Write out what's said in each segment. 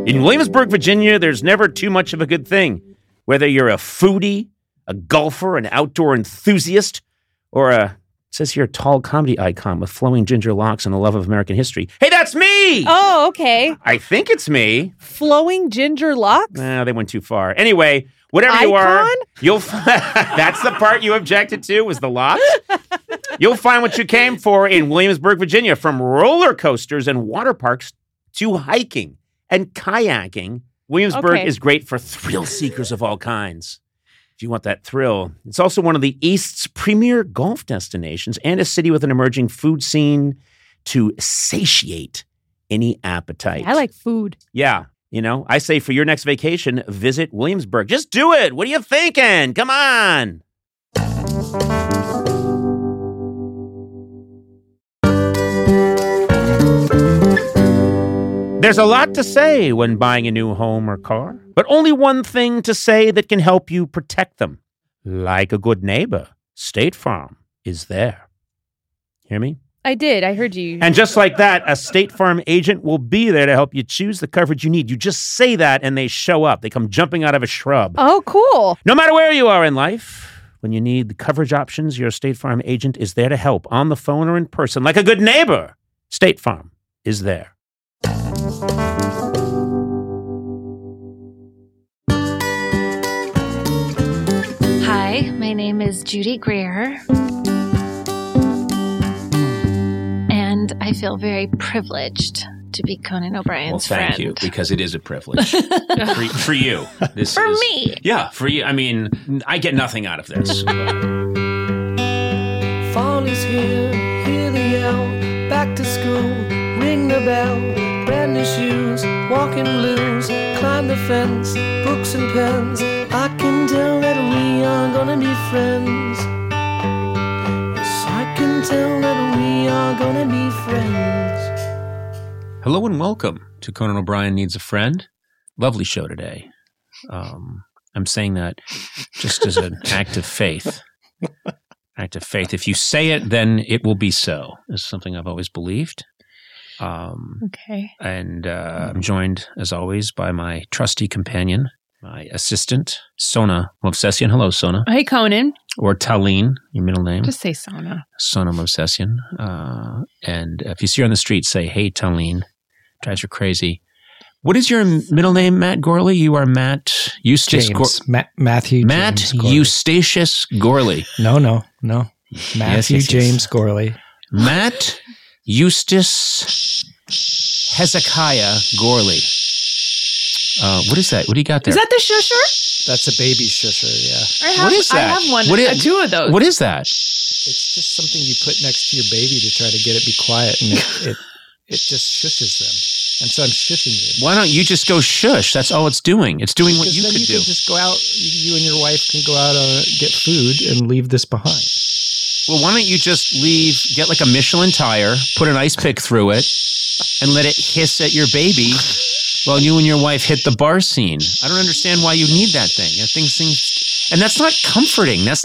In Williamsburg, Virginia, there's never too much of a good thing. Whether you're a foodie, a golfer, an outdoor enthusiast, or it says here, a tall comedy icon with flowing ginger locks and a love of American history. Hey, that's me! Oh, okay. I think it's me. Flowing ginger locks? Nah, they went too far. Anyway, whatever icon? you are, you'll that's the part you objected to, was the locks. You'll find what you came for in Williamsburg, Virginia, from roller coasters and water parks to hiking and kayaking. Williamsburg is great for thrill seekers of all kinds. If you want that thrill, it's also one of the East's premier golf destinations and a city with an emerging food scene to satiate any appetite. I like food. Yeah. You know, I say for your next vacation, visit Williamsburg. Just do it. What are you thinking? Come on. There's a lot to say when buying a new home or car, but only one thing to say that can help you protect them. Like a good neighbor, State Farm is there. Hear me? I did. I heard you. And just like that, a State Farm agent will be there to help you choose the coverage you need. You just say that and they show up. They come jumping out of a shrub. Oh, cool. No matter where you are in life, when you need the coverage options, your State Farm agent is there to help on the phone or in person. Like a good neighbor, State Farm is there. Hi, my name is Judy Greer, and I feel very privileged to be Conan O'Brien's friend. Thank you, because it is a privilege for you. For me. Yeah, for you. I mean, I get nothing out of this. Fall is here, hear the yell, back to school, ring the bell, brand new shoes, walking blues, climb the fence, books and pens. I can tell that we are gonna be friends. Yes, I can tell that we are gonna be friends. Hello and welcome to Conan O'Brien Needs a Friend. Lovely show today. I'm saying that just as an act of faith. Act of faith. If you say it, then it will be so. This is something I've always believed. Okay. And I'm joined, as always, by my trusty companion, my assistant, Sona Movsesian. Hello, Sona. Hey, Conan. Or Talene, your middle name. Just say Sona. Sona Movsesian. And if you see her on the street, say, hey, Talene. Drives her crazy. What is your middle name, Matt Gorley? You are Matt Eustace James. Matthew Matt James Gorley. Eustacius Gorley. No. Matthew Yes. James Gorley. Matt Eustace Hezekiah Gorley. What is that? What do you got there? Is that the shusher? That's a baby shusher, yeah. What is that? I have one. Two of those. What is that? It's just something you put next to your baby to try to get it be quiet, and it just shushes them. And so I'm shushing you. Why don't you just go shush? That's all it's doing. It's doing what Because you then could do. Can just go out, you and your wife can go out get food and leave this behind. Well, why don't you just get like a Michelin tire, put an ice pick through it, and let it hiss at your baby while you and your wife hit the bar scene. I don't understand why you need that thing. That thing seems, and that's not comforting. That's.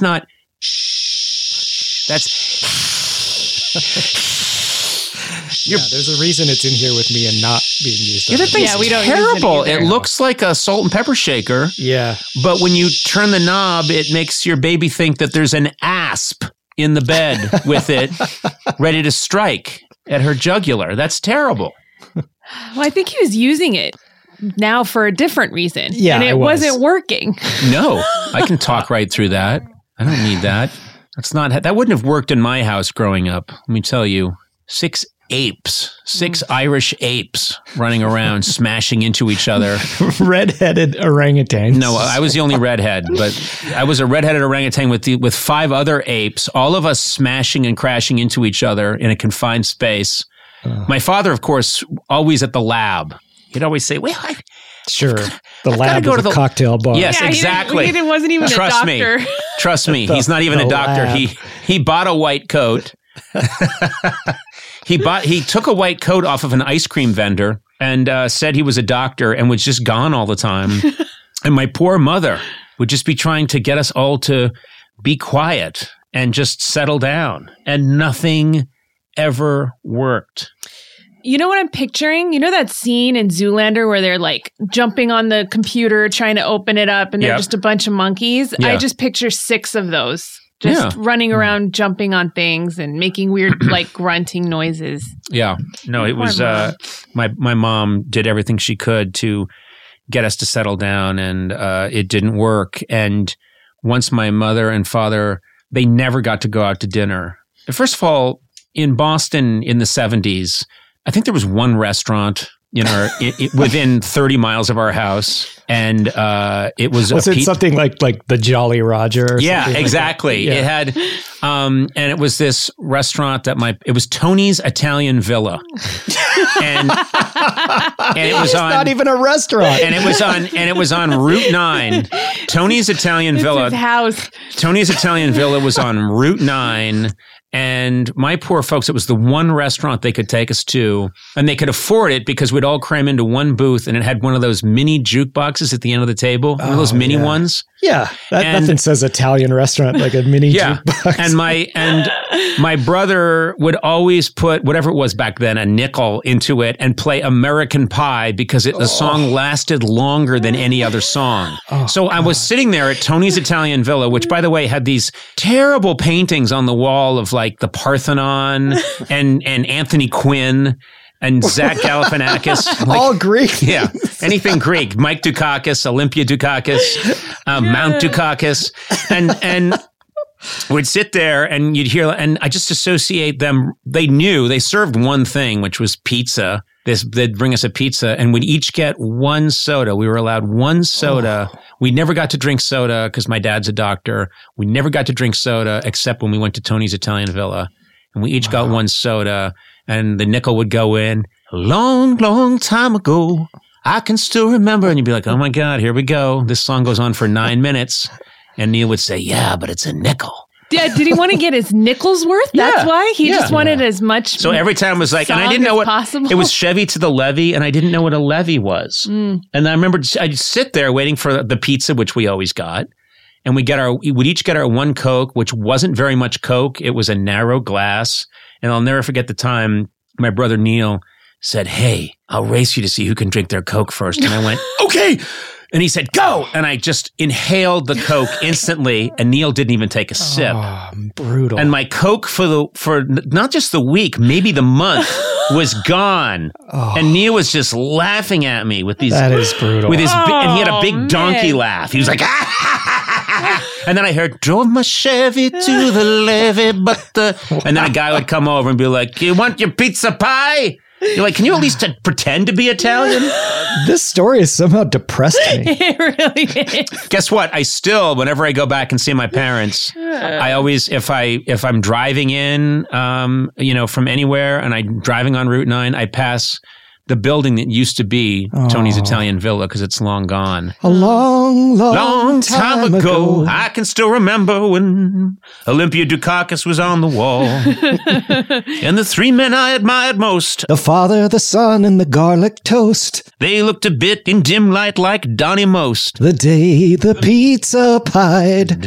Yeah, there's a reason it's in here with me and not being used. Yeah, that thing's we don't terrible. use it either. It looks like a salt and pepper shaker. Yeah. But when you turn the knob, it makes your baby think that there's an asp in the bed with it ready to strike at her jugular. That's terrible. Well, I think he was using it now for a different reason. Yeah, and it wasn't working. No, I can talk right through that. I don't need that. That wouldn't have worked in my house growing up. Let me tell you, 6 Irish apes running around, smashing into each other. Redheaded orangutans. No, I was the only redhead, but I was a redheaded orangutan with 5 other apes, all of us smashing and crashing into each other in a confined space. My father, of course, always at the lab. He'd always say, well, Sure. The lab is a cocktail bar. Yes, exactly. He wasn't even a doctor. Trust me. He's not even a doctor. Lab. He bought a white coat. He took a white coat off of an ice cream vendor and said he was a doctor and was just gone all the time. And my poor mother would just be trying to get us all to be quiet and just settle down. And nothing ever worked. You know what I'm picturing? You know that scene in Zoolander where they're like jumping on the computer, trying to open it up, and they're just a bunch of monkeys? Yeah. I just picture 6 of those just running around, jumping on things and making weird, like grunting noises. Yeah. No, it was my mom did everything she could to get us to settle down, and it didn't work. And once my mother and father, they never got to go out to dinner. First of all, in Boston in the 70s, I think there was one restaurant, within 30 miles of our house, and it was it something like the Jolly Roger? Or yeah, something exactly. Like It had, and it was this restaurant it was Tony's Italian Villa, and it was on not even a restaurant, and it was on Route 9. Tony's Italian Villa. His house. Tony's Italian Villa was on Route 9. And my poor folks, it was the one restaurant they could take us to, and they could afford it because we'd all cram into one booth, and it had one of those mini jukeboxes at the end of the table, one of those mini ones. Yeah, nothing says Italian restaurant like a mini jukebox. And my brother would always put whatever it was back then, a nickel into it, and play American Pie because the song lasted longer than any other song. So I was sitting there at Tony's Italian Villa, which, by the way, had these terrible paintings on the wall of like the Parthenon and Anthony Quinn and Zach Galifianakis. All Greek. Yeah. Anything Greek. Mike Dukakis, Olympia Dukakis, Mount Dukakis. And we'd sit there and you'd hear, and I just associate them. They served one thing, which was pizza. They'd bring us a pizza, and we'd each get one soda. We were allowed one soda. We never got to drink soda because my dad's a doctor. We never got to drink soda except when we went to Tony's Italian Villa. And we each got one soda, and the nickel would go in. A long, long time ago, I can still remember. And you'd be like, oh my God, here we go. This song goes on for 9 minutes. And Neil would say, yeah, but it's a nickel. Yeah, did he want to get his nickels worth? That's why? He just wanted as much. So every time it was like, and I didn't know what possible. It was Chevy to the levee, and I didn't know what a levee was. And I remember I'd sit there waiting for the pizza, which we always got, and we'd each get our one Coke, which wasn't very much Coke. It was a narrow glass, and I'll never forget the time my brother Neil said, "Hey, I'll race you to see who can drink their Coke first." And I went, "Okay." And he said, "Go!" And I just inhaled the Coke instantly, and Neil didn't even take a sip. Oh, brutal. And my Coke for not just the week, maybe the month, was gone. And Neil was just laughing at me with these. That is brutal. With his, and he had a big donkey laugh. He was like, and then I heard, drove my Chevy to the levee, and then a guy would come over and be like, "You want your pizza pie?" You're like, can you at least pretend to be Italian? This story has somehow depressed me. It really is. Guess what? I still, whenever I go back and see my parents, I always, if I'm driving in, from anywhere, and I'm driving on Route 9, I pass the building that used to be Tony's Italian Villa because it's long gone. A long time ago. I can still remember when Olympia Dukakis was on the wall. And the 3 men I admired most. The Father, the Son, and the garlic toast. They looked a bit in dim light like Donnie Most. The day the pizza pied.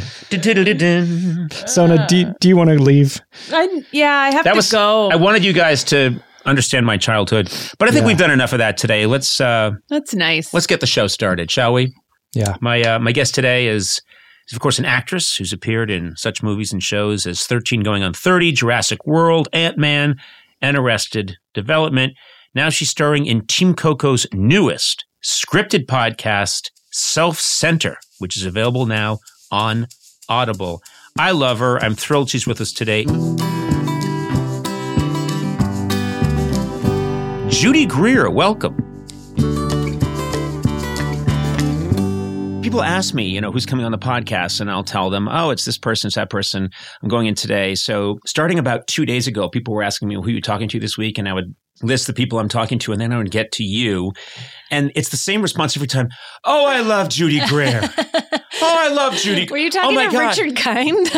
Sona, do you want to leave? I have to go. I wanted you guys to understand my childhood, but I think we've done enough of that today. That's nice. Let's get the show started, shall we? Yeah. My guest today is of course an actress who's appeared in such movies and shows as 13 Going on 30, Jurassic World, Ant-Man, and Arrested Development. Now she's starring in Team Coco's newest scripted podcast, Self-Center, which is available now on Audible. I love her. I'm thrilled she's with us today. Judy Greer, welcome. People ask me, who's coming on the podcast, and I'll tell them, oh, it's this person, it's that person. I'm going in today. So starting about 2 days ago, people were asking me, who are you talking to this week? And I would list the people I'm talking to, and then I would get to you. And it's the same response every time. Oh, I love Judy Greer. Oh, I love Judy. Were you talking to God. Richard Kind?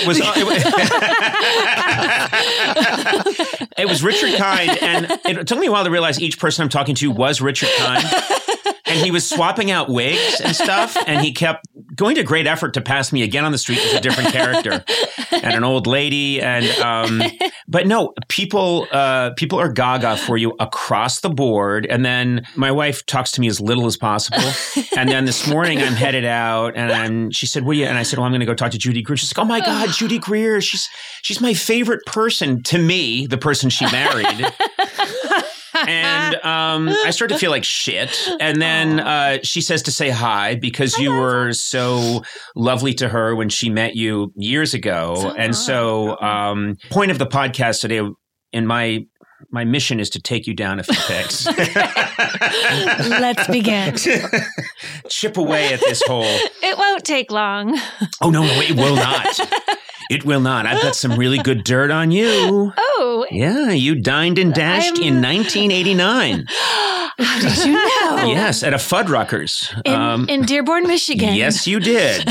It was Richard Kind, and it took me a while to realize each person I'm talking to was Richard Kind. And he was swapping out wigs and stuff, and he kept going to great effort to pass me again on the street as a different character and an old lady. And but no, people are gaga for you across the board. And then my wife talks to me as little as possible. And then this morning I'm headed out, and she said, "What are you?" And I said, "Well, I'm going to go talk to Judy Greer." She's like, "Oh my God, Judy Greer! She's my favorite person." To me, the person she married. And I started to feel like shit. And then she says to say hi because you were so lovely to her when she met you years ago. And so point of the podcast today, and my mission is to take you down a few pegs. Let's begin. Chip away at this whole... It won't take long. Oh, no, it will not. It will not. I've got some really good dirt on you. Oh. Yeah, you dined and dashed in 1989. How did you know? Yes, at a Fuddruckers. In Dearborn, Michigan. Yes, you did.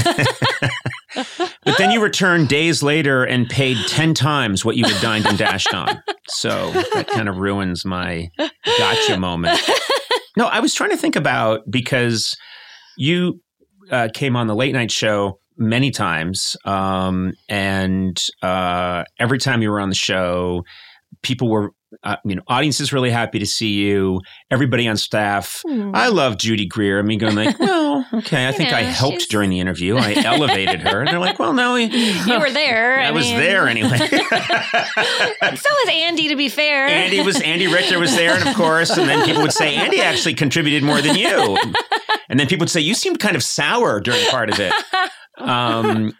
But then you returned days later and paid 10 times what you had dined and dashed on. So that kind of ruins my gotcha moment. No, I was trying to think about, because you came on the late night show many times, and every time you were on the show, people were, audiences really happy to see you. Everybody on staff, I love Judy Greer. I mean, going like, well, okay, I think I helped during the interview. I elevated her. And they're like, well, no. You were there. I was there anyway. So was Andy, to be fair. Andy Richter was there, and of course, and then people would say, Andy actually contributed more than you. And then people would say, you seemed kind of sour during part of it. And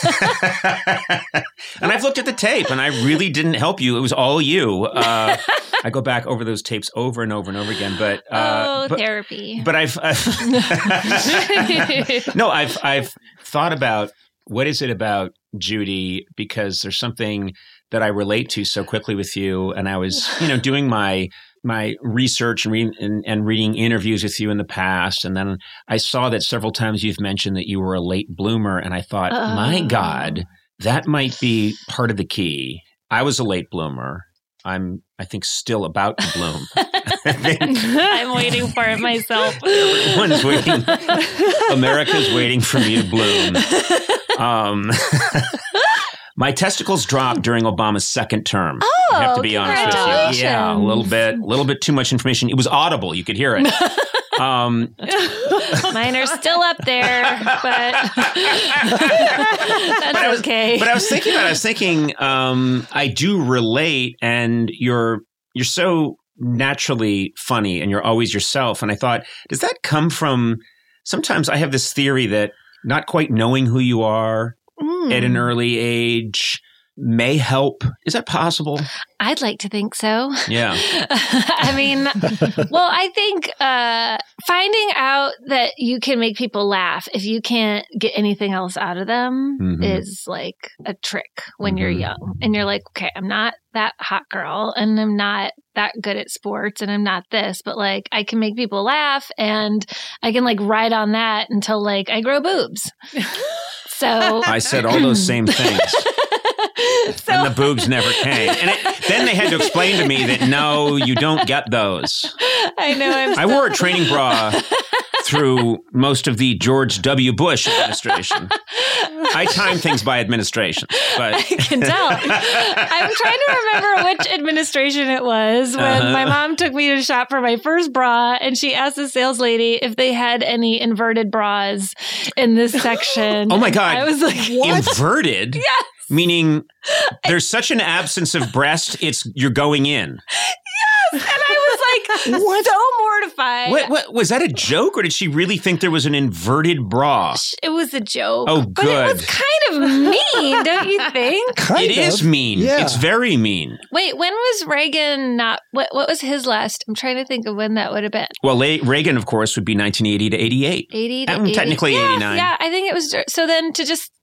I've looked at the tape, and I really didn't help you. It was all you. I go back over those tapes over and over and over again. But therapy. But I've thought about, what is it about Judy? Because there's something that I relate to so quickly with you. And I was, doing my research and reading interviews with you in the past. And then I saw that several times you've mentioned that you were a late bloomer. And I thought, my God, that might be part of the key. I was a late bloomer. I'm, I think, still about to bloom. I'm waiting for it myself. Everyone's waiting. America's waiting for me to bloom. My testicles dropped during Obama's second term. Oh, I have to be honest with you. Yeah, a little bit too much information. It was audible. You could hear it. Mine are still up there, but that's okay. But I was thinking, I do relate, and you're so naturally funny, and you're always yourself. And I thought, does that come from, sometimes I have this theory that not quite knowing who you are at an early age may help. Is that possible? I'd like to think so. Yeah. I mean, well, I think finding out that you can make people laugh if you can't get anything else out of them is like a trick when you're young. And you're like, okay, I'm not that hot girl, and I'm not that good at sports, and I'm not this, but like I can make people laugh, and I can like ride on that until like I grow boobs. So I said all those same things. And the boobs never came. And then they had to explain to me that, no, you don't get those. I know. I wore a training bra through most of the George W. Bush administration. I time things by administration. But I can tell. I'm trying to remember which administration it was when my mom took me to shop for my first bra, and she asked the sales lady if they had any inverted bras in this section. Oh my God. I was like, what? Inverted? Yes. Meaning there's such an absence of breast, you're going in. Yes. And I was like, so mortified. What was that a joke, or did she really think there was an inverted bra? It was a joke. Oh, good. But it was kind of mean, don't you think? It is mean. Yeah. It's very mean. Wait, when was Reagan not? What was his last? I'm trying to think of when that would have been. Well, Reagan, of course, would be 1980 to 88. 80 to 80. Technically 89. Yeah, I think it was. So then to just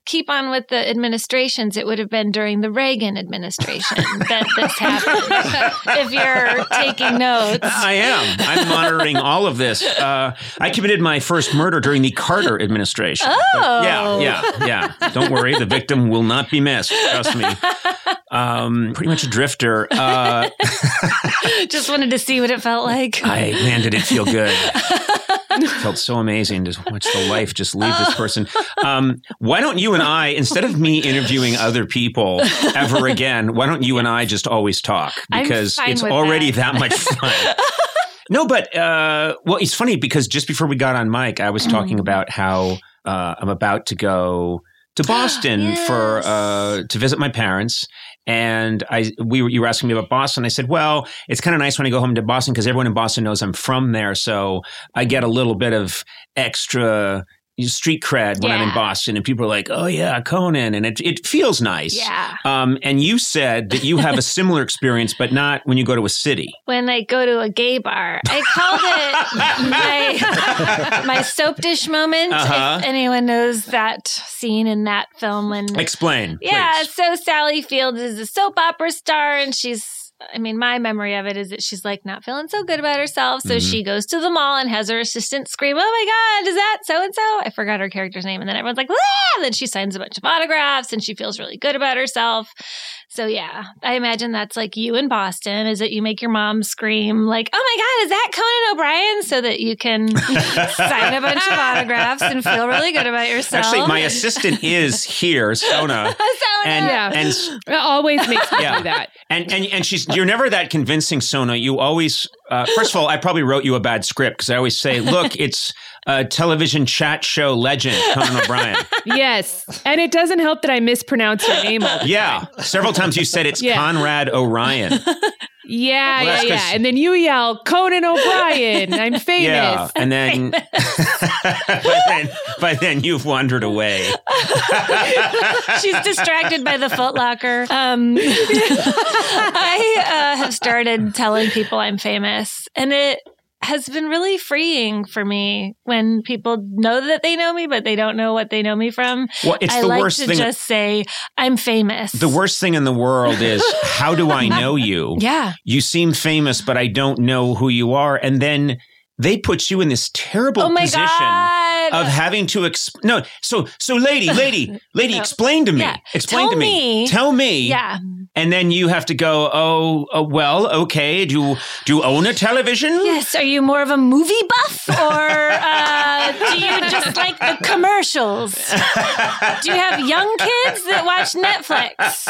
keep on with the administrations, it would have been during the Reagan administration that this happened. If you're taking notes. I am. I'm monitoring all of this. I committed my first murder during the Carter administration. Oh. Yeah. Don't worry. The victim will not be missed. Trust me. Pretty much a drifter. Just wanted to see what it felt like. Man, did it feel good. It felt so amazing to watch the life just leave this person. Why don't you and I, instead of me interviewing other people ever again, why don't you and I just always talk? Because it's already that much fun. No, but, well, it's funny because just before we got on mic, I was talking about how I'm about to go to Boston to visit my parents. And you were asking me about Boston. I said, well, it's kind of nice when I go home to Boston because everyone in Boston knows I'm from there. So I get a little bit of extra street cred when I'm in Boston, and people are like, "Oh yeah, Conan," and it feels nice. Yeah. And you said that you have a similar experience, but not when you go to a city. When I go to a gay bar, I called it my soap dish moment. If anyone knows that scene in that film, when explain. Yeah, please. so Sally Field is a soap opera star, and my memory of it is that she's like not feeling so good about herself. So she goes to the mall and has her assistant scream, "Oh my God, is that so-and-so?" I forgot her character's name. And then everyone's like, "Ah!" And then she signs a bunch of autographs and she feels really good about herself. So yeah, I imagine that's like you in Boston, is that you make your mom scream like, "Oh my God, is that Conan O'Brien?" So that you can sign a bunch of autographs and feel really good about yourself. Actually, my assistant is here, Sona. And it always makes me do that. And you're never that convincing, Sona. You always, first of all, I probably wrote you a bad script because I always say, look, it's a television chat show legend, Conan O'Brien. Yes. And it doesn't help that I mispronounce your name all the time. Several times you said it's Conrad Orion. Yeah. And then you yell, "Conan O'Brien, I'm famous." Yeah, and then, but then you've wandered away. She's distracted by the Foot Locker. I have started telling people I'm famous, and it has been really freeing for me when people know that they know me, but they don't know what they know me from. Well, it's I the like worst to thing. Just say I'm famous. The worst thing in the world is, how do I know you? Yeah. You seem famous, but I don't know who you are. And then they put you in this terrible position of having to So lady, explain to me. Yeah. Explain to me. Tell me. Yeah. And then you have to go, well, okay. Do you own a television? Yes. Are you more of a movie buff, or do you just like the commercials? Do you have young kids that watch Netflix?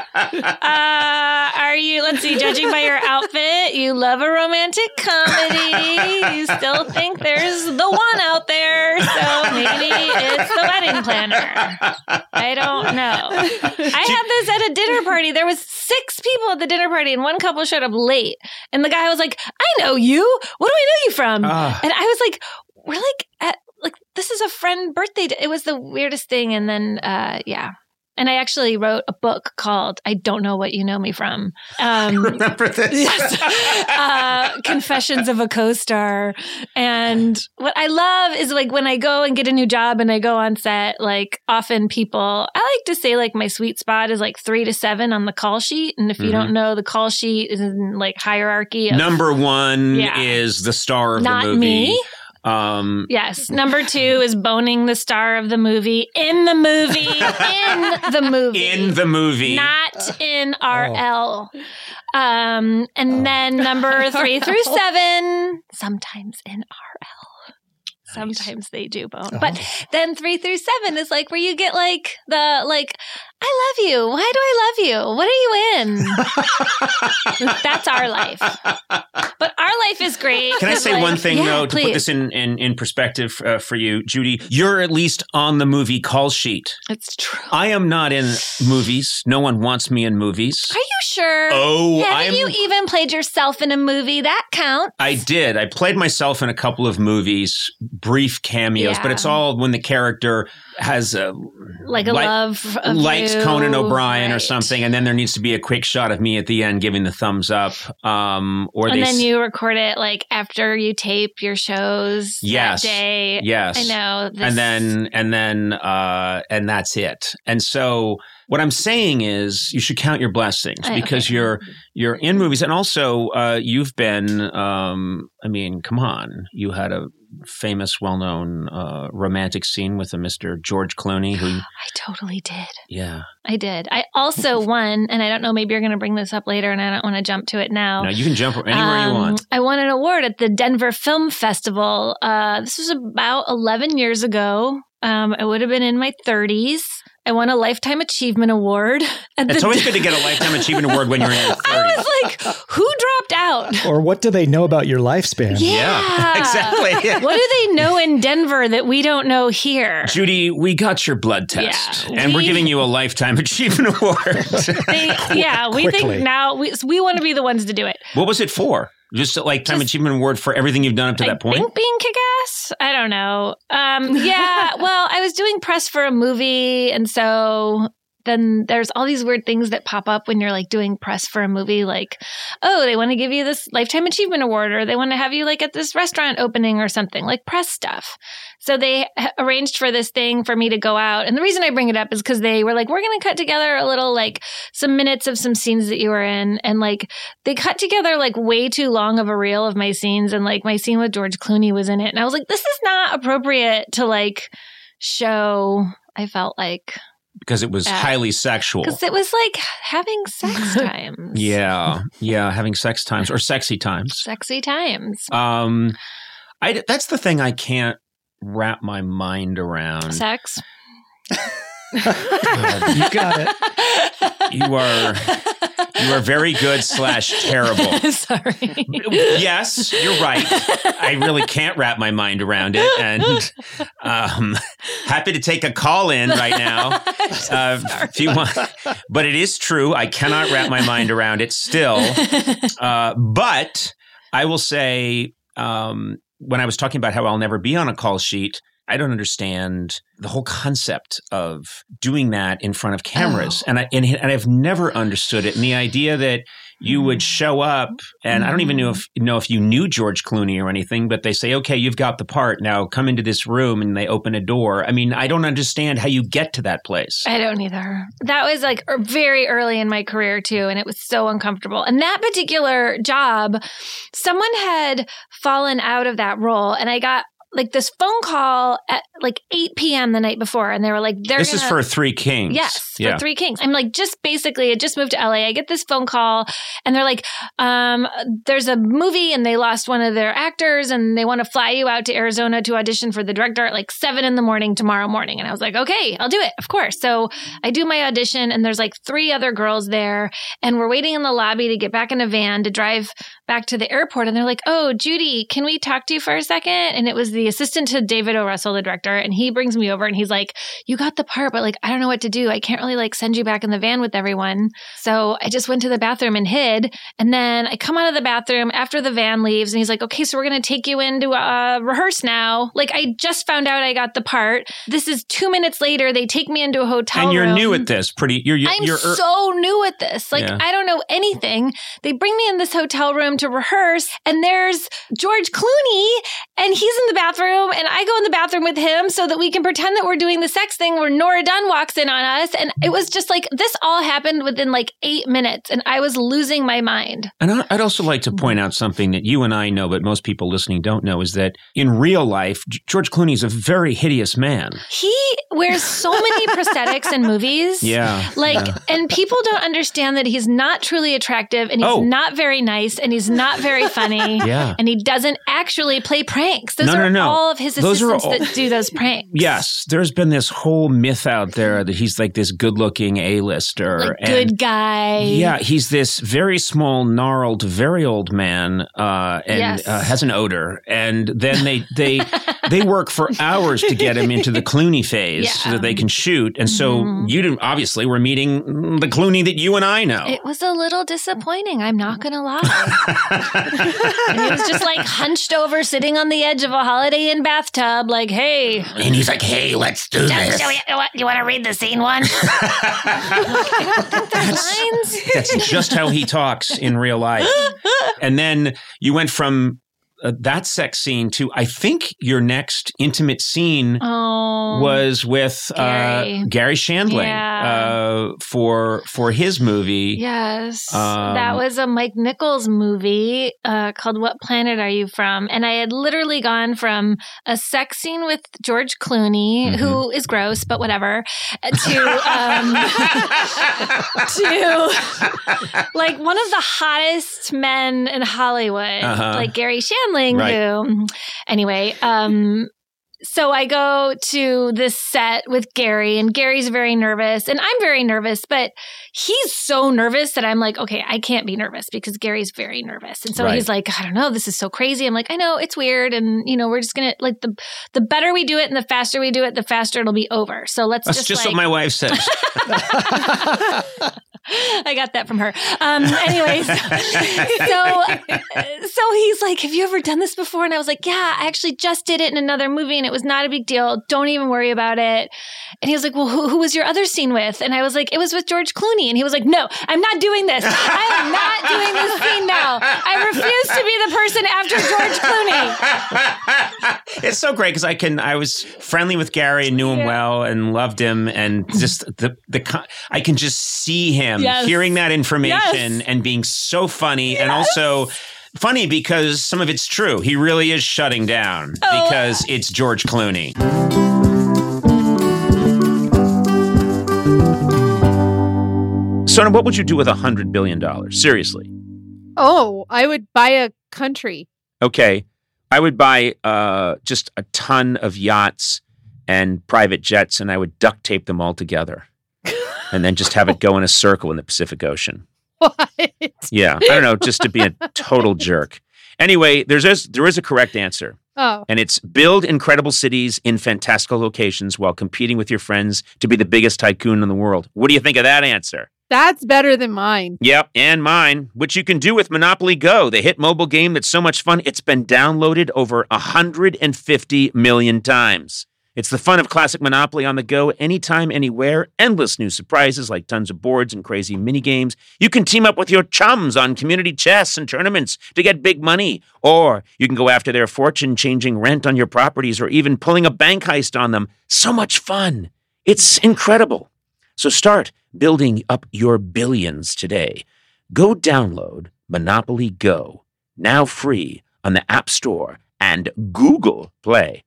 Are you, let's see, judging by your outfit, you love a romantic comedy. You still think there's the one out there, so maybe it's the wedding planner. I don't know. I had this at a dinner party. There was 6 people at the dinner party, and one couple showed up late. And the guy was like, "I know you. What do I know you from?" And I was like, "We're like at this is a friend birthday." It was the weirdest thing. And then And I actually wrote a book called "I Don't Know What You Know Me From." I remember this. Yes. Confessions of a Co-Star. And what I love is like when I go and get a new job and I go on set, like often I like to say like my sweet spot is like 3 to 7 on the call sheet. And if you don't know, the call sheet is in like hierarchy of, Number 1 is the star of the movie. Not me. Yes. Number 2 is boning the star of the movie in the movie. In the movie. Not in RL. And then number 3 through 7, sometimes in RL. Sometimes they do bone. But then 3 through 7 is like where you get like the "I love you. Why do I love you? What are you in?" That's our life. But our life is great. Can I say one thing, though, to put this in perspective for you, Judy? You're at least on the movie call sheet. It's true. I am not in movies. No one wants me in movies. Are you sure? Oh, haven't you even played yourself in a movie? That counts. I did. I played myself in a couple of movies, brief cameos, but it's all when the character has a love of likes you. Conan O'Brien or something, and then there needs to be a quick shot of me at the end giving the thumbs up. Then you record it it like after you tape your shows Yes. that day. Yes. I know. And that's it. And so what I'm saying is you should count your blessings because you're in movies. And also you've been, come on. You had a famous, well-known romantic scene with a Mr. George Clooney who... I totally did. Yeah. I did. I also won, and I don't know, maybe you're going to bring this up later and I don't want to jump to it now. No, you can jump anywhere you want. I won an award at the Denver Film Festival. This was about 11 years ago. I would have been in my 30s. I won a Lifetime Achievement Award. It's always good to get a Lifetime Achievement Award when you're in your 30s. I was like, who dropped out? Or what do they know about your lifespan? Yeah. Exactly. What do they know in Denver that we don't know here? Judy, we got your blood test, and we're giving you a Lifetime Achievement Award. We think now we want to be the ones to do it. What was it for? Just a Lifetime Achievement Award for everything you've done up to that point? I think being kick-ass? I don't know. Well, I was doing press for a movie, and so then there's all these weird things that pop up when you're like doing press for a movie, like, oh, they want to give you this Lifetime Achievement Award, or they want to have you like at this restaurant opening or something, like press stuff. So they arranged for this thing for me to go out. And the reason I bring it up is because they were like, we're going to cut together a little, like some minutes of some scenes that you were in. And like, they cut together like way too long of a reel of my scenes. And like my scene with George Clooney was in it. And I was like, this is not appropriate to like show, I felt like. Because it was highly sexual. Because it was like having sex times. Yeah, having sex times or sexy times. Sexy times. That's the thing I can't wrap my mind around. Sex. You got it. You are very good / terrible. Sorry. Yes, you're right. I really can't wrap my mind around it, and happy to take a call in right now if you want. But it is true. I cannot wrap my mind around it still. But I will say, when I was talking about how I'll never be on a call sheet, I don't understand the whole concept of doing that in front of cameras. And I've never understood it. And the idea that you would show up, and I don't even know if you knew George Clooney or anything, but they say, okay, you've got the part. Now come into this room, and they open a door. I mean, I don't understand how you get to that place. I don't either. That was like very early in my career too, and it was so uncomfortable. And that particular job, someone had fallen out of that role, and I got like this phone call at like 8 p.m. the night before, and they were like, This is for Three Kings. Yes, for Three Kings. I'm like, I just moved to LA. I get this phone call, and they're like, there's a movie, and they lost one of their actors, and they want to fly you out to Arizona to audition for the director at like 7 a.m. tomorrow morning. And I was like, okay, I'll do it, of course. So I do my audition, and there's like 3 other girls there, and we're waiting in the lobby to get back in a van to drive back to the airport. And they're like, oh, Judy, can we talk to you for a second? And it was the assistant to David O. Russell, the director, and he brings me over and he's like, you got the part, but like, I don't know what to do. I can't really like send you back in the van with everyone. So I just went to the bathroom and hid. And then I come out of the bathroom after the van leaves, and he's like, okay, so we're going to take you in to rehearse now. Like, I just found out I got the part. This is 2 minutes later. They take me into a hotel and you're room. new at this. I'm so new at this. Like, I don't know anything. They bring me in this hotel room to rehearse, and there's George Clooney, and he's in the bathroom, and I go in the bathroom with him so that we can pretend that we're doing the sex thing where Nora Dunn walks in on us. And it was just like, this all happened within like 8 minutes, and I was losing my mind. And I'd also like to point out something that you and I know, but most people listening don't know, is that in real life, George Clooney is a very hideous man. He wears so many prosthetics in movies. Yeah. And people don't understand that he's not truly attractive, and he's not very nice, and he's not very funny. Yeah. And he doesn't actually play pranks. Those are all of his assistants that do those pranks. Yes. There's been this whole myth out there that he's like this good-looking A-lister. Good guy. Yeah. He's this very small, gnarled, very old man has an odor. And then they work for hours to get him into the Clooney phase so that they can shoot. And so you obviously were meeting the Clooney that you and I know. It was a little disappointing. I'm not going to lie. And he was just like hunched over, sitting on the edge of a Holiday Inn bathtub, like, hey. And he's like, hey, let's do this. You want to read the scene one? That's just how he talks in real life. And then you went from that sex scene too. I think your next intimate scene was with Gary Shandling for his movie. Yes, that was a Mike Nichols movie called "What Planet Are You From?" And I had literally gone from a sex scene with George Clooney, who is gross, but whatever, to like one of the hottest men in Hollywood, like Gary Shandling, who, anyway, so I go to this set with Gary, and Gary's very nervous, and I'm very nervous, but he's so nervous that I'm like, okay, I can't be nervous because Gary's very nervous. And so he's like, I don't know, this is so crazy. I'm like, I know, it's weird. And, we're just going to, like, the better we do it and the faster we do it, the faster it'll be over. So that's just what my wife says. I got that from her. Anyways, so he's like, have you ever done this before? And I was like, yeah, I actually just did it in another movie and it was not a big deal. Don't even worry about it. And he was like, well, who was your other scene with? And I was like, it was with George Clooney. And he was like, no, I'm not doing this. I am not doing this scene now. I refuse to be the person after George Clooney. It's so great because I was friendly with Gary and knew him well and loved him. And just I can just see him hearing that information and being so funny and also funny because some of it's true. He really is shutting down because it's George Clooney. Sona, what would you do with $100 billion? Seriously. Oh, I would buy a country. Okay. I would buy just a ton of yachts and private jets, and I would duct tape them all together. And then just have it go in a circle in the Pacific Ocean. What? Yeah. I don't know, just to be a total jerk. Anyway, there is a correct answer. Oh. And it's build incredible cities in fantastical locations while competing with your friends to be the biggest tycoon in the world. What do you think of that answer? That's better than mine. Yep, and mine, which you can do with Monopoly Go, the hit mobile game that's so much fun, it's been downloaded over 150 million times. It's the fun of classic Monopoly on the go, anytime, anywhere, endless new surprises like tons of boards and crazy mini games. You can team up with your chums on community chess and tournaments to get big money, or you can go after their fortune changing rent on your properties or even pulling a bank heist on them. So much fun. It's incredible. So start building up your billions today. Go download Monopoly Go, now free on the App Store and Google Play.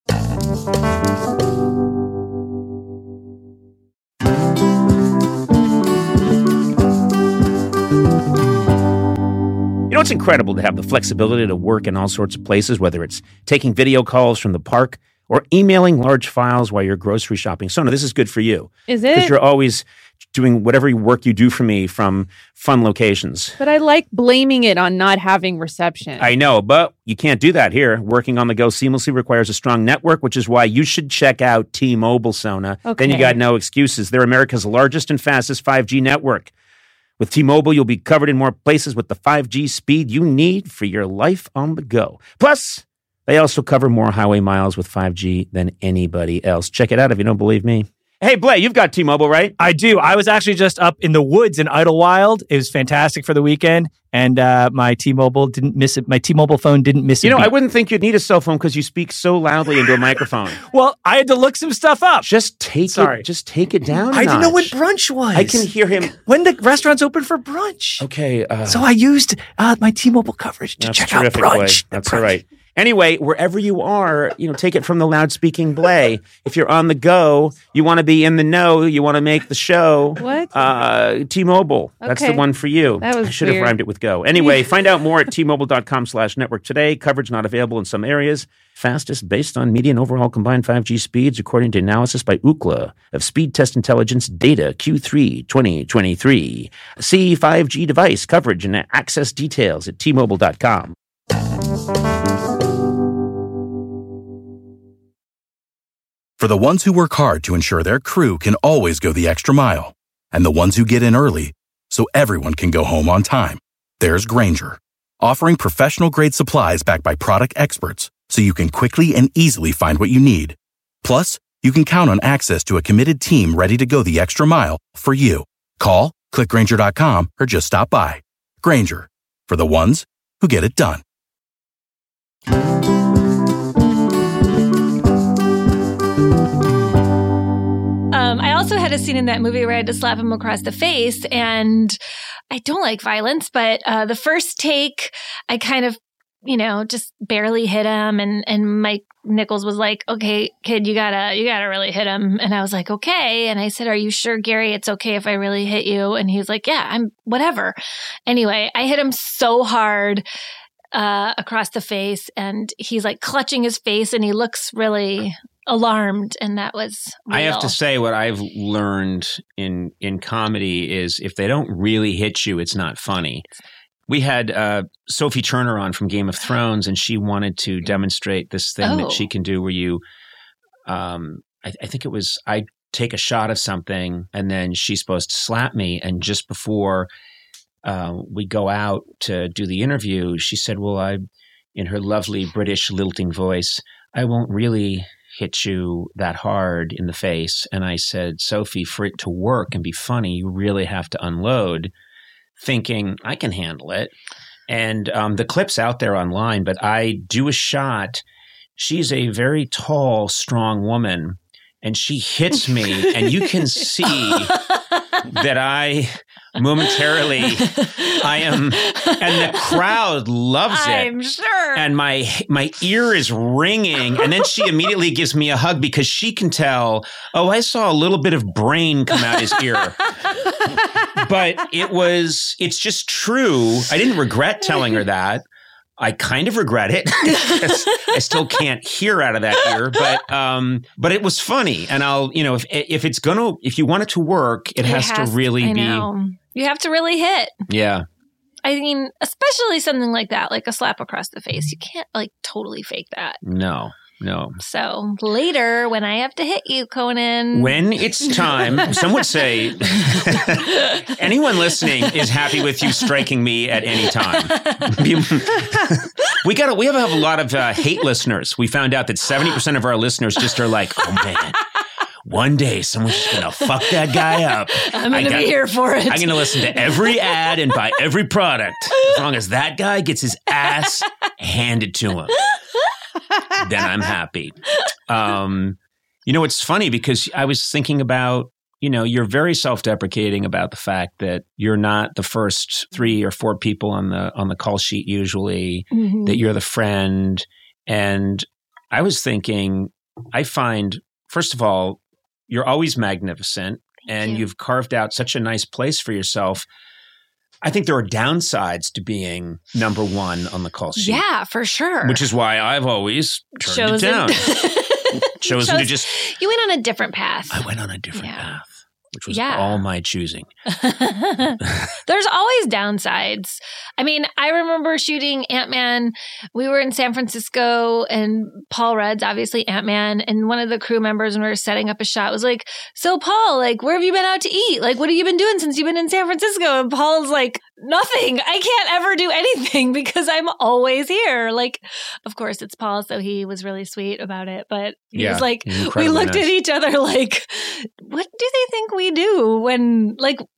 It's incredible to have the flexibility to work in all sorts of places, whether it's taking video calls from the park or emailing large files while you're grocery shopping. Sona, this is good for you. Is it? Because you're always doing whatever work you do for me from fun locations. But I like blaming it on not having reception. I know, but you can't do that here. Working on the go seamlessly requires a strong network, which is why you should check out T-Mobile, Sona. Okay. Then you got no excuses. They're America's largest and fastest 5G network. With T-Mobile, you'll be covered in more places with the 5G speed you need for your life on the go. Plus, they also cover more highway miles with 5G than anybody else. Check it out if you don't believe me. Hey, Blay, you've got T-Mobile, right? I do. I was actually just up in the woods in Idlewild. It was fantastic for the weekend, and my T-Mobile didn't miss it. My T-Mobile phone didn't miss it. I wouldn't think you'd need a cell phone because you speak so loudly into a microphone. Well, I had to look some stuff up. Just take it down. I didn't know when brunch was. I can hear him when the restaurant's open for brunch. Okay. So I used my T-Mobile coverage to check out brunch. That's all right. Anyway, wherever you are, take it from the loud-speaking Blay. If you're on the go, you want to be in the know, you want to make the show. What? T-Mobile. Okay. That's the one for you. That was I should have weird. rhymed it with go. Anyway, find out more at T-Mobile.com/network today. Coverage not available in some areas. Fastest based on median overall combined 5G speeds, according to analysis by Ookla of Speed Test Intelligence data Q3 2023. See 5G device coverage and access details at T-Mobile.com. For the ones who work hard to ensure their crew can always go the extra mile, and the ones who get in early so everyone can go home on time, there's Grainger, offering professional-grade supplies backed by product experts so you can quickly and easily find what you need. Plus, you can count on access to a committed team ready to go the extra mile for you. Call, click Grainger.com, or just stop by. Grainger, for the ones who get it done. I also had a scene in that movie where I had to slap him across the face, and I don't like violence, but the first take, I kind of, just barely hit him, and Mike Nichols was like, "Okay, kid, you gotta really hit him," and I was like, "Okay," and I said, "Are you sure, Gary? It's okay if I really hit you?" And he was like, "Yeah, I'm whatever." Anyway, I hit him so hard across the face, and he's like clutching his face, and he looks really alarmed, and that was real. I have to say, what I've learned in comedy is if they don't really hit you, it's not funny. We had Sophie Turner on from Game of Thrones, and she wanted to demonstrate this thing that she can do where you, I think it was, I take a shot of something, and then she's supposed to slap me, and just before we go out to do the interview, she said, well, in her lovely British lilting voice, I won't really hit you that hard in the face. And I said, Sophie, for it to work and be funny, you really have to unload, thinking I can handle it. And the clip's out there online, but I do a shot. She's a very tall, strong woman, and she hits me, and you can see that I momentarily, and the crowd loves it. I'm sure. And my ear is ringing, and then she immediately gives me a hug because she can tell, I saw a little bit of brain come out his ear. But it's just true. I didn't regret telling her that. I kind of regret it because I still can't hear out of that ear, but it was funny. And if you want it to work, it has to really be. You have to really hit. Yeah. I mean, especially something like that, like a slap across the face. You can't totally fake that. No. So later, when I have to hit you, Conan. When it's time, some would say, anyone listening is happy with you striking me at any time. We have a lot of hate listeners. We found out that 70% of our listeners just are like, oh man, one day someone's just going to fuck that guy up. I'm going to be here for it. I'm going to listen to every ad and buy every product as long as that guy gets his ass handed to him. Then I'm happy. It's funny because I was thinking about, you're very self-deprecating about the fact that you're not the first 3 or 4 people on the call sheet usually, that you're the friend. And I was thinking, I find, first of all, you're always magnificent, and you've carved out such a nice place for yourself. I think there are downsides to being number one on the call sheet. Yeah, for sure. Which is why I've always turned it down. Chosen to just... You went on a different path. I went on a different path, which was all my choosing. There's always downsides. I mean, I remember shooting Ant-Man. We were in San Francisco, and Paul Rudd's obviously Ant-Man, and one of the crew members, when we were setting up a shot, was like, so Paul, where have you been out to eat? What have you been doing since you've been in San Francisco? And Paul's like, nothing. I can't ever do anything because I'm always here. Of course, it's Paul, so he was really sweet about it. But he was like, we looked at each other like, what do they think we do when,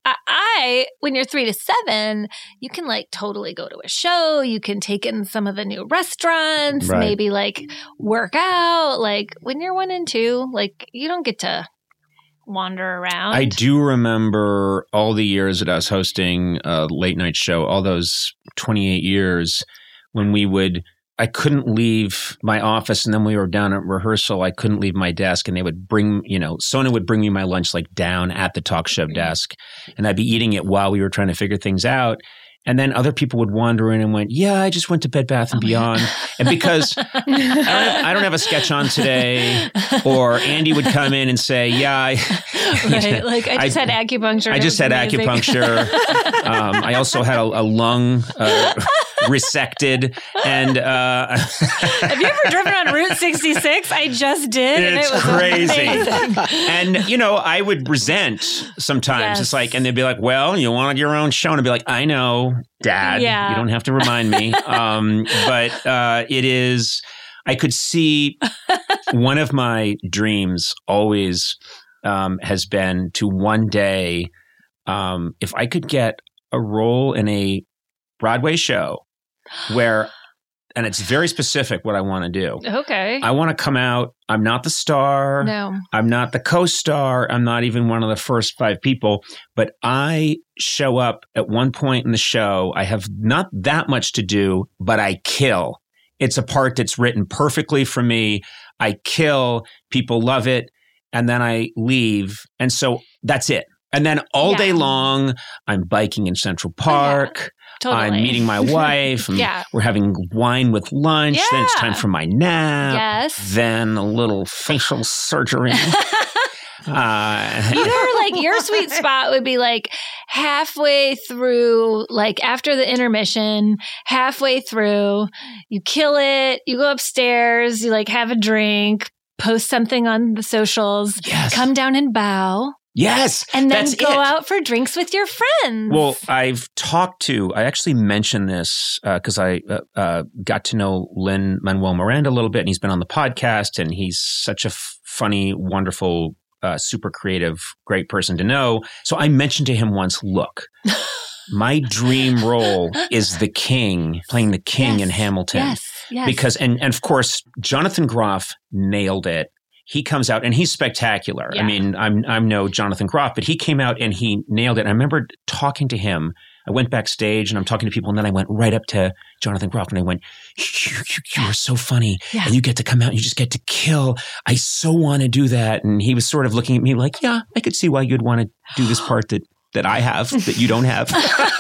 when you're 3 to 7, you can totally go to a show. You can take in some of the new restaurants, maybe work out. When you're 1 and 2, you don't get to wander around. I do remember all the years that I was hosting a late night show, all those 28 years when I couldn't leave my office, and then we were down at rehearsal. I couldn't leave my desk, and they would bring, Sona would bring me my lunch down at the talk show desk, and I'd be eating it while we were trying to figure things out. And then other people would wander in and went, yeah, I just went to Bed Bath & Beyond. And because I don't have a sketch on today, or Andy would come in and say, yeah. I just had acupuncture. I just had acupuncture. I also had a lung resected. And have you ever driven on Route 66? I just did. It's and it was crazy. And, I would resent sometimes. Yes. It's and they'd be like, well, you wanted your own show. And I'd be like, I know, Dad. Yeah. You don't have to remind me. But it is, I could see one of my dreams always has been to one day, if I could get a role in a Broadway show where and it's very specific what I want to do. Okay. I want to come out. I'm not the star. No. I'm not the co-star. I'm not even one of the first 5 people. But I show up at one point in the show. I have not that much to do, but I kill. It's a part that's written perfectly for me. I kill. People love it. And then I leave. And so that's it. And then all day long, I'm biking in Central Park. Totally. I'm meeting my wife. We're having wine with lunch. Yeah. Then it's time for my nap. Yes. Then a little facial surgery. Your sweet spot would be like halfway through, like after the intermission, halfway through, you kill it, you go upstairs, you like have a drink, post something on the socials, come down and bow. Yes. And then go out for drinks with your friends. Well, I actually mentioned this because I got to know Lin-Manuel Miranda a little bit, and he's been on the podcast, and he's such a funny, wonderful, super creative, great person to know. So I mentioned to him once, look, my dream role is the king, playing the king in Hamilton. Yes. Because, and of course, Jonathan Groff nailed it. He comes out and he's spectacular. Yeah. I mean, I'm no Jonathan Groff, but he came out and he nailed it. And I remember talking to him. I went backstage and I'm talking to people, and then I went right up to Jonathan Groff and I went, you are so funny. Yeah. And you get to come out and you just get to kill. I so want to do that. And he was sort of looking at me like, yeah, I could see why you'd want to do this part that I have, that you don't have.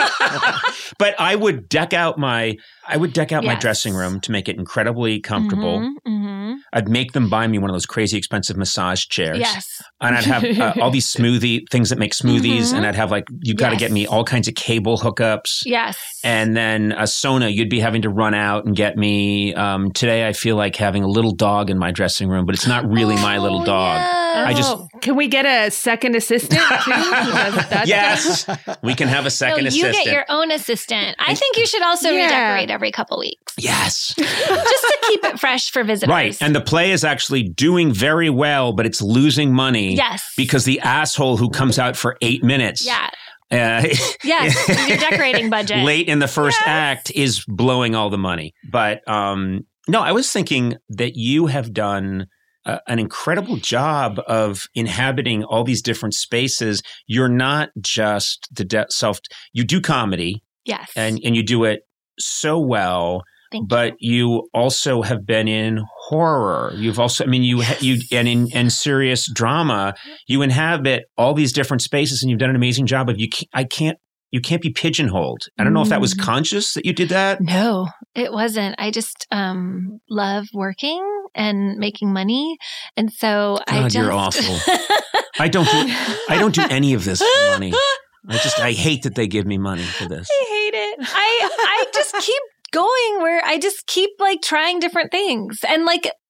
But I would deck out my dressing room to make it incredibly comfortable. Mm-hmm. I'd make them buy me one of those crazy expensive massage chairs. Yes. And I'd have all these things that make smoothies. And I'd have you got to get me all kinds of cable hookups. Yes. And then Sona, you'd be having to run out and get me. Today I feel like having a little dog in my dressing room, but it's not really my little dog. Yeah. Can we get a second assistant too? Yes. We can have a second assistant. You get your own assistant. I think you should also redecorate every couple weeks. Yes. Just to keep it fresh for visitors. Right. And the play is actually doing very well, but it's losing money. Yes. Because the asshole who comes out for 8 minutes. Yeah. Yes. Your decorating budget. Late in the first act is blowing all the money. But no, I was thinking that you have done an incredible job of inhabiting all these different spaces. You're not just you do comedy. Yes. And you do it so well. But you also have been in horror. You've also, and in serious drama, you inhabit all these different spaces, and you've done an amazing job of you can't be pigeonholed. I don't know if that was conscious that you did that. No, it wasn't. I just love working and making money, and so you're awful. I don't do any of this for money. I hate that they give me money for this. I hate it. I just keep going where I just keep trying different things. And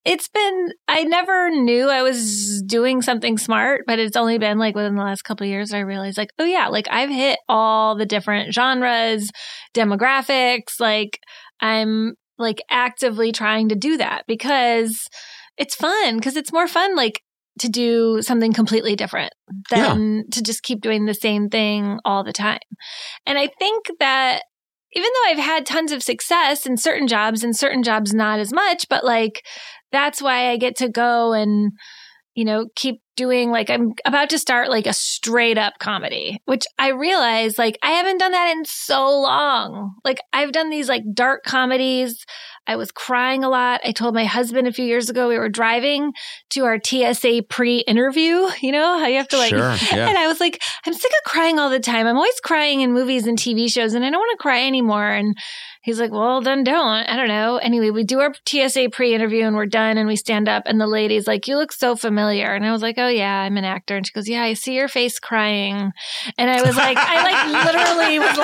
I never knew I was doing something smart, but it's only been within the last couple of years I realized I've hit all the different genres, demographics. I'm actively trying to do that because it's fun, because it's more fun to do something completely different than to just keep doing the same thing all the time. And I think that even though I've had tons of success in certain jobs and certain jobs not as much, but that's why I get to go and, keep doing I'm about to start a straight up comedy, which I realize I haven't done that in so long. I've done these dark comedies. I was crying a lot. I told my husband a few years ago, we were driving to our TSA pre-interview. You know how you have to Sure, yeah. And I was I'm sick of crying all the time. I'm always crying in movies and TV shows, and I don't want to cry anymore. And he's well, then don't. I don't know. Anyway, we do our TSA pre-interview and we're done, and we stand up and the lady's you look so familiar. And I was oh yeah, I'm an actor. And she goes, yeah, I see your face crying. And I was I literally was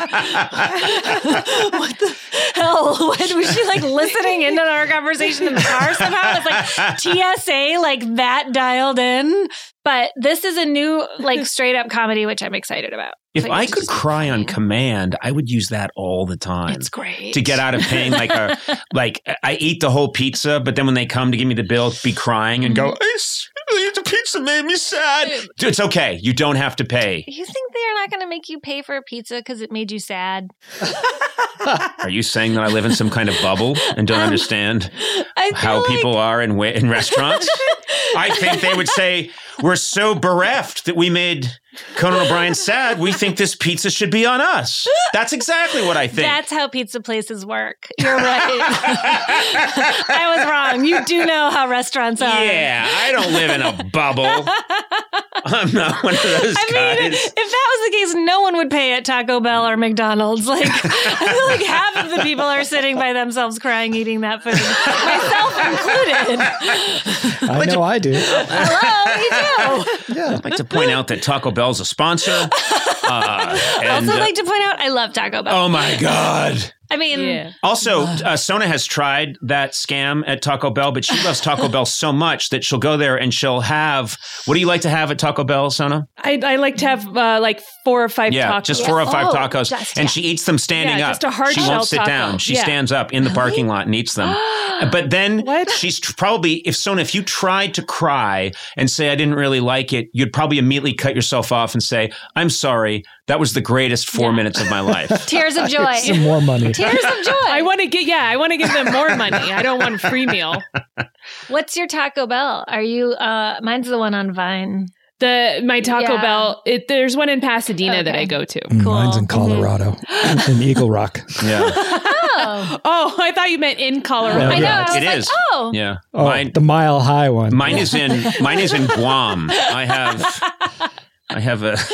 what the hell? What was she listening into our conversation in the car somehow? It's TSA that dialed in. But this is a new straight up comedy, which I'm excited about. If I could cry on command, I would use that all the time. It's great. To get out of paying I eat the whole pizza, but then when they come to give me the bill, be crying and go, I the pizza made me sad. Dude, it's okay. You don't have to pay. You think they're not going to make you pay for a pizza because it made you sad? Are you saying that I live in some kind of bubble and don't understand how people are in restaurants? I think they would say, we're so bereft that we made Conan O'Brien sad. We think this pizza should be on us. That's exactly what I think. That's how pizza places work. You're right. I was wrong. You do know how restaurants are. Yeah, I don't live in a bubble. I'm not one of those guys. I mean, if that was the case, no one would pay at Taco Bell or McDonald's. Like, I feel like half of the people are sitting by themselves crying, eating that food, myself included. I know I do. Hello, you do. Yeah. I'd like to point out that Taco Bell's a sponsor. I also like to point out I love Taco Bell. Oh my God. I mean, also, Sona has tried that scam at Taco Bell, but she loves Taco Bell so much that she'll go there and she'll have. What do you like to have at Taco Bell, Sona? I like to have like 4 or 5 tacos. Just 4 or 5 tacos, and she eats them standing up. Just a hard she shell won't sit taco. down. She stands up in the parking lot and eats them. But then she's probably, if you tried to cry and say I didn't really like it, you'd probably immediately cut yourself off and say, I'm sorry, that was the greatest 4 minutes of my life. Tears of joy. Some more money. Tears of joy. I want to give them more money. I don't want a free meal. What's your Taco Bell? Are you? Mine's the one on Vine. My Taco Bell. There's one in Pasadena that I go to. Cool. Mine's in Colorado, in Eagle Rock. Yeah. Oh, I thought you meant in Colorado. I know. Yeah, I was it like, is. oh. Yeah. Oh, the Mile High one. Mine is in Guam. I have a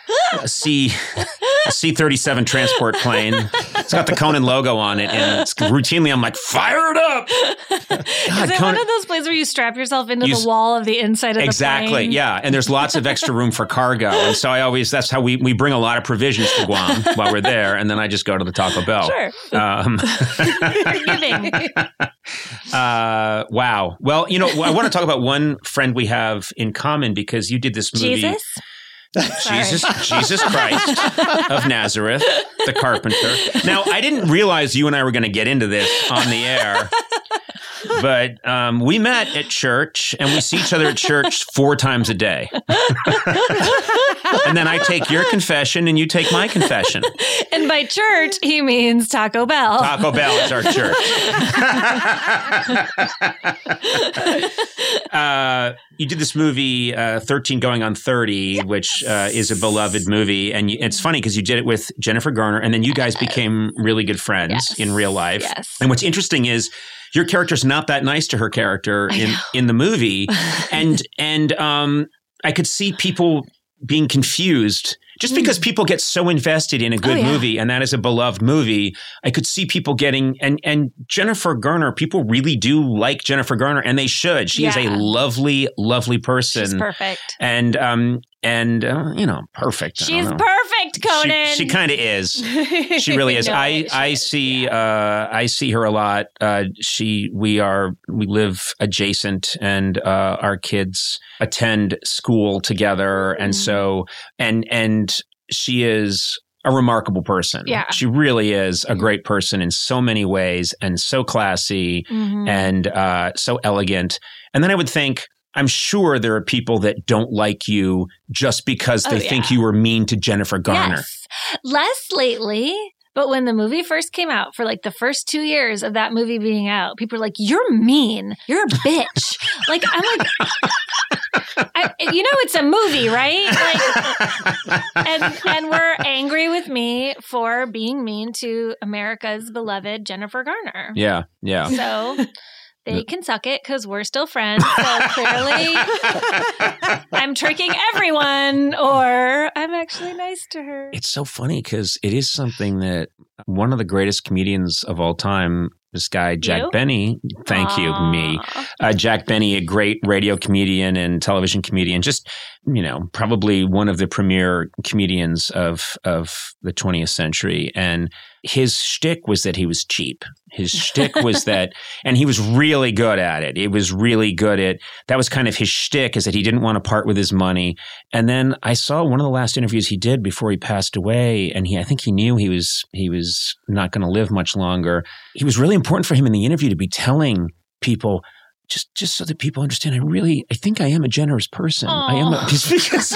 C-37 transport plane. It's got the Conan logo on it, and it's routinely I'm like, fire it up. Is it one of those places where you strap yourself into the wall of the inside of the plane? Exactly, yeah. And there's lots of extra room for cargo. And so that's how we bring a lot of provisions to Guam while we're there, and then I just go to the Taco Bell. Sure. Forgiving. Wow. Well, I want to talk about one friend we have in common because you did this movie. Jesus Christ of Nazareth, the carpenter. Now, I didn't realize you and I were going to get into this on the air, but we met at church, and we see each other at church 4 times a day. And then I take your confession, and you take my confession. And by church, he means Taco Bell. Taco Bell is our church. You did this movie, 13 Going on 30, which is a beloved movie. And it's funny because you did it with Jennifer Garner, and then you guys became really good friends in real life. Yes. And what's interesting is your character's not that nice to her character in the movie. And I could see people being confused just because people get so invested in a good movie, and that is a beloved movie. I could see people getting, and Jennifer Garner, people really do like Jennifer Garner, and they should. She is a lovely, lovely person. She's perfect. And perfect. She's perfect, Conan. She kind of is. She really is. I see her a lot. We live adjacent, and our kids attend school together, and so and she is a remarkable person. Yeah. She really is a great person in so many ways, and so classy and so elegant. And then I would think, I'm sure there are people that don't like you just because they think you were mean to Jennifer Garner. Yes. Less lately, but when the movie first came out, for like the first 2 years of that movie being out, people were like, you're mean. You're a bitch. Like, I'm like, it's a movie, right? Like, and we're angry with me for being mean to America's beloved Jennifer Garner. Yeah, yeah. So they can suck it because we're still friends. So clearly I'm tricking everyone, or I'm actually nice to her. It's so funny because it is something that one of the greatest comedians of all time, this guy, Jack Benny, thank you, me. Jack Benny, a great radio comedian and television comedian, just, probably one of the premier comedians of the 20th century. And his shtick was that he was cheap. His shtick was that, and he was really good at it. It was really good at, that was kind of his shtick, is that he didn't want to part with his money. And then I saw one of the last interviews he did before he passed away, and I think he knew he was not going to live much longer. It was really important for him in the interview to be telling people, just so that people understand, I think I am a generous person. I am just because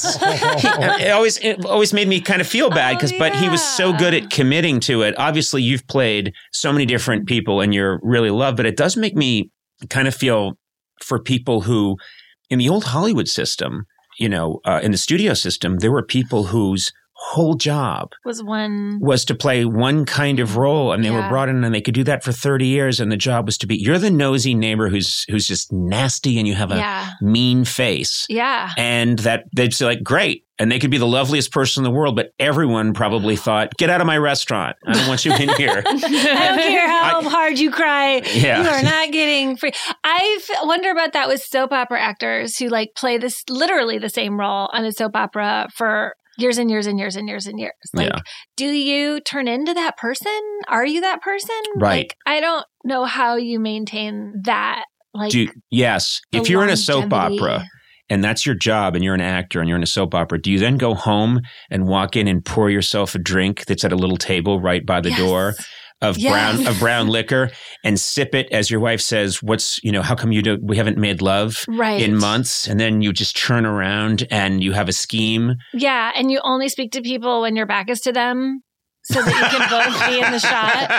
it always made me kind of feel bad but he was so good at committing to it. Obviously, you've played so many different people and you're really loved, but it does make me kind of feel for people who, in the old Hollywood system, in the studio system, there were people whose whole job was to play one kind of role, and they were brought in and they could do that for 30 years, and the job was to be, you're the nosy neighbor who's just nasty and you have a mean face. Yeah. And that they'd say like, great. And they could be the loveliest person in the world, but everyone probably thought, get out of my restaurant. I don't want you in here. I don't care how hard you cry. Yeah. You are not getting free. I wonder about that with soap opera actors who like play this literally the same role on a soap opera for years and years and years and years and years. Like, do you turn into that person? Are you that person? Right. Like, I don't know how you maintain that. Like, yes. If you're in a soap opera and that's your job and you're an actor and you're in a soap opera, do you then go home and walk in and pour yourself a drink that's at a little table right by the door of brown liquor and sip it as your wife says, how come we haven't made love in months? And then you just turn around and you have a scheme. Yeah. And you only speak to people when your back is to them so that you can both be in the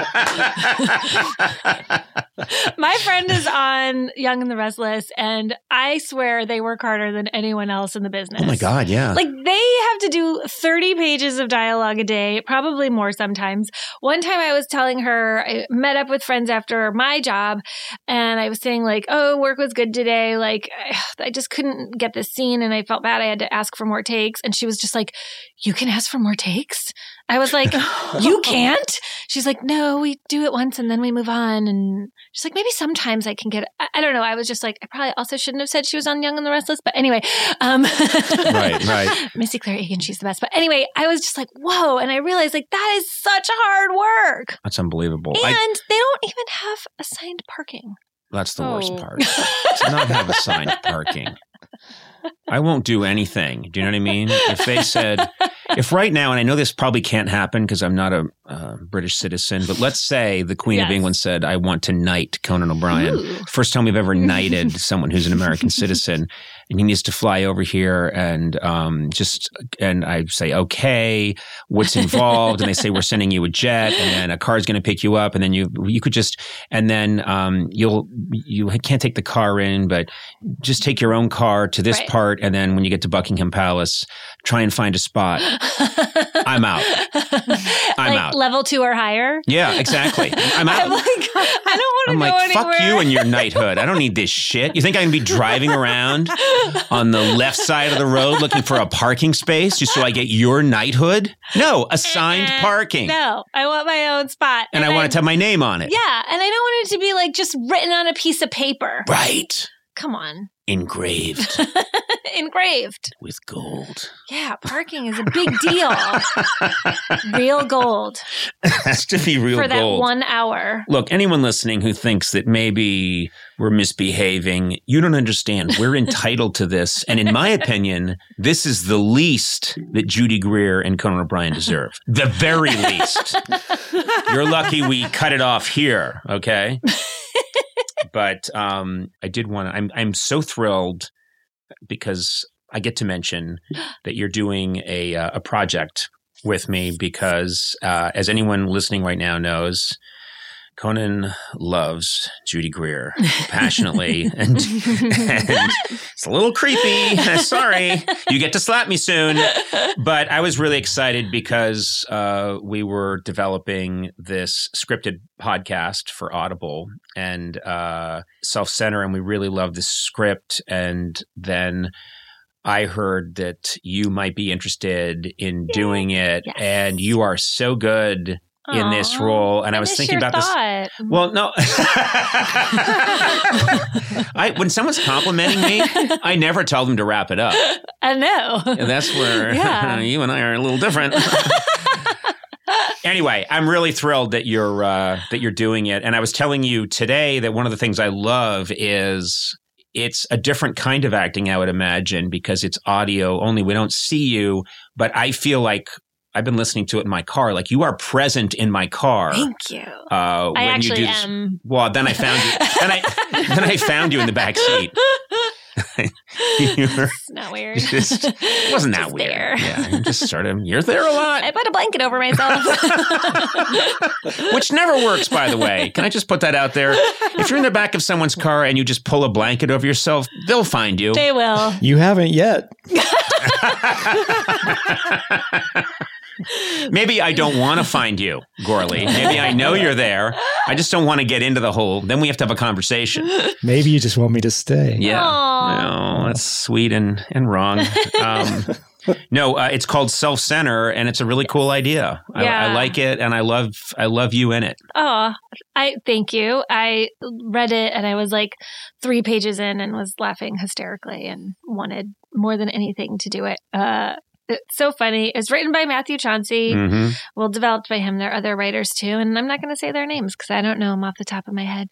shot. My friend is on Young and the Restless, and I swear they work harder than anyone else in the business. Oh my God, yeah. Like they have to do 30 pages of dialogue a day, probably more sometimes. One time I was telling her, I met up with friends after my job, and I was saying like, oh, work was good today. Like I just couldn't get this scene, and I felt bad. I had to ask for more takes. And she was just like, you can ask for more takes? I was like, you can't? She's like, no, we do it once and then we move on. And she's like, maybe sometimes I can get, I don't know. I was just like, I probably also shouldn't have said she was on Young and the Restless. But anyway. Right. Missy Claire Egan, she's the best. But anyway, I was just like, whoa. And I realized like that is such hard work. That's unbelievable. And they don't even have assigned parking. That's the worst part. To not have assigned parking. I won't do anything. Do you know what I mean? If they said, if right now, and I know this probably can't happen because I'm not a British citizen, but let's say the Queen of England said, I want to knight Conan O'Brien. Ooh. First time we've ever knighted someone who's an American citizen, and he needs to fly over here and and I say, okay, what's involved? And they say, we're sending you a jet, and then a car's going to pick you up, and then you could just, and then you can't take the car in, but just take your own car to this part, and then when you get to Buckingham Palace, try and find a spot. I'm out. I'm out. Level 2 or higher? Yeah, exactly. I'm out. I'm like, I don't want to go anywhere. Fuck you and your knighthood. I don't need this shit. You think I can be driving around on the left side of the road looking for a parking space just so I get your knighthood? No, assigned parking. No, I want my own spot. And I want it to have my name on it. Yeah, and I don't want it to be like just written on a piece of paper. Right. Come on. Engraved. Engraved. With gold. Yeah, parking is a big deal. Real gold. It has to be real gold. For that 1 hour. Look, anyone listening who thinks that maybe we're misbehaving, you don't understand. We're entitled to this. And in my opinion, this is the least that Judy Greer and Conan O'Brien deserve. The very least. You're lucky we cut it off here, okay? But I did want to, I'm so thrilled because I get to mention that you're doing a project with me because as anyone listening right now knows, Conan loves Judy Greer passionately, and it's a little creepy. Sorry, you get to slap me soon. But I was really excited because we were developing this scripted podcast for Audible and Self-Center, and we really loved the script. And then I heard that you might be interested in doing it, and you are so good in this role. And I was thinking about this. Well, no. When someone's complimenting me, I never tell them to wrap it up. I know. And that's where you and I are a little different. Anyway, I'm really thrilled that you're doing it. And I was telling you today that one of the things I love is it's a different kind of acting, I would imagine, because it's audio only. We don't see you, but I feel like I've been listening to it in my car. Like you are present in my car. Thank you. When I actually you do this. am. Well, then I found you. then I found you in the back seat. It's not weird. It wasn't that Just weird. there. Yeah, you just sort of, you're there a lot. I put a blanket over myself. Which never works, by the way. Can I just put that out there? If you're in the back of someone's car and you just pull a blanket over yourself, they'll find you. They will. You haven't yet. Maybe I don't want to find you, Gourley. Maybe I know you're there. I just don't want to get into the hole. Then we have to have a conversation. Maybe you just want me to stay. Yeah. Aw. No, that's sweet and wrong. No, it's called Self-Center, and it's a really cool idea. Yeah. I like it, and I love you in it. Oh, I thank you. I read it and I was like 3 pages in and was laughing hysterically and wanted more than anything to do it. It's so funny. It's written by Matthew Chauncey. Mm-hmm. Well, developed by him. There are other writers too, and I'm not going to say their names because I don't know them off the top of my head.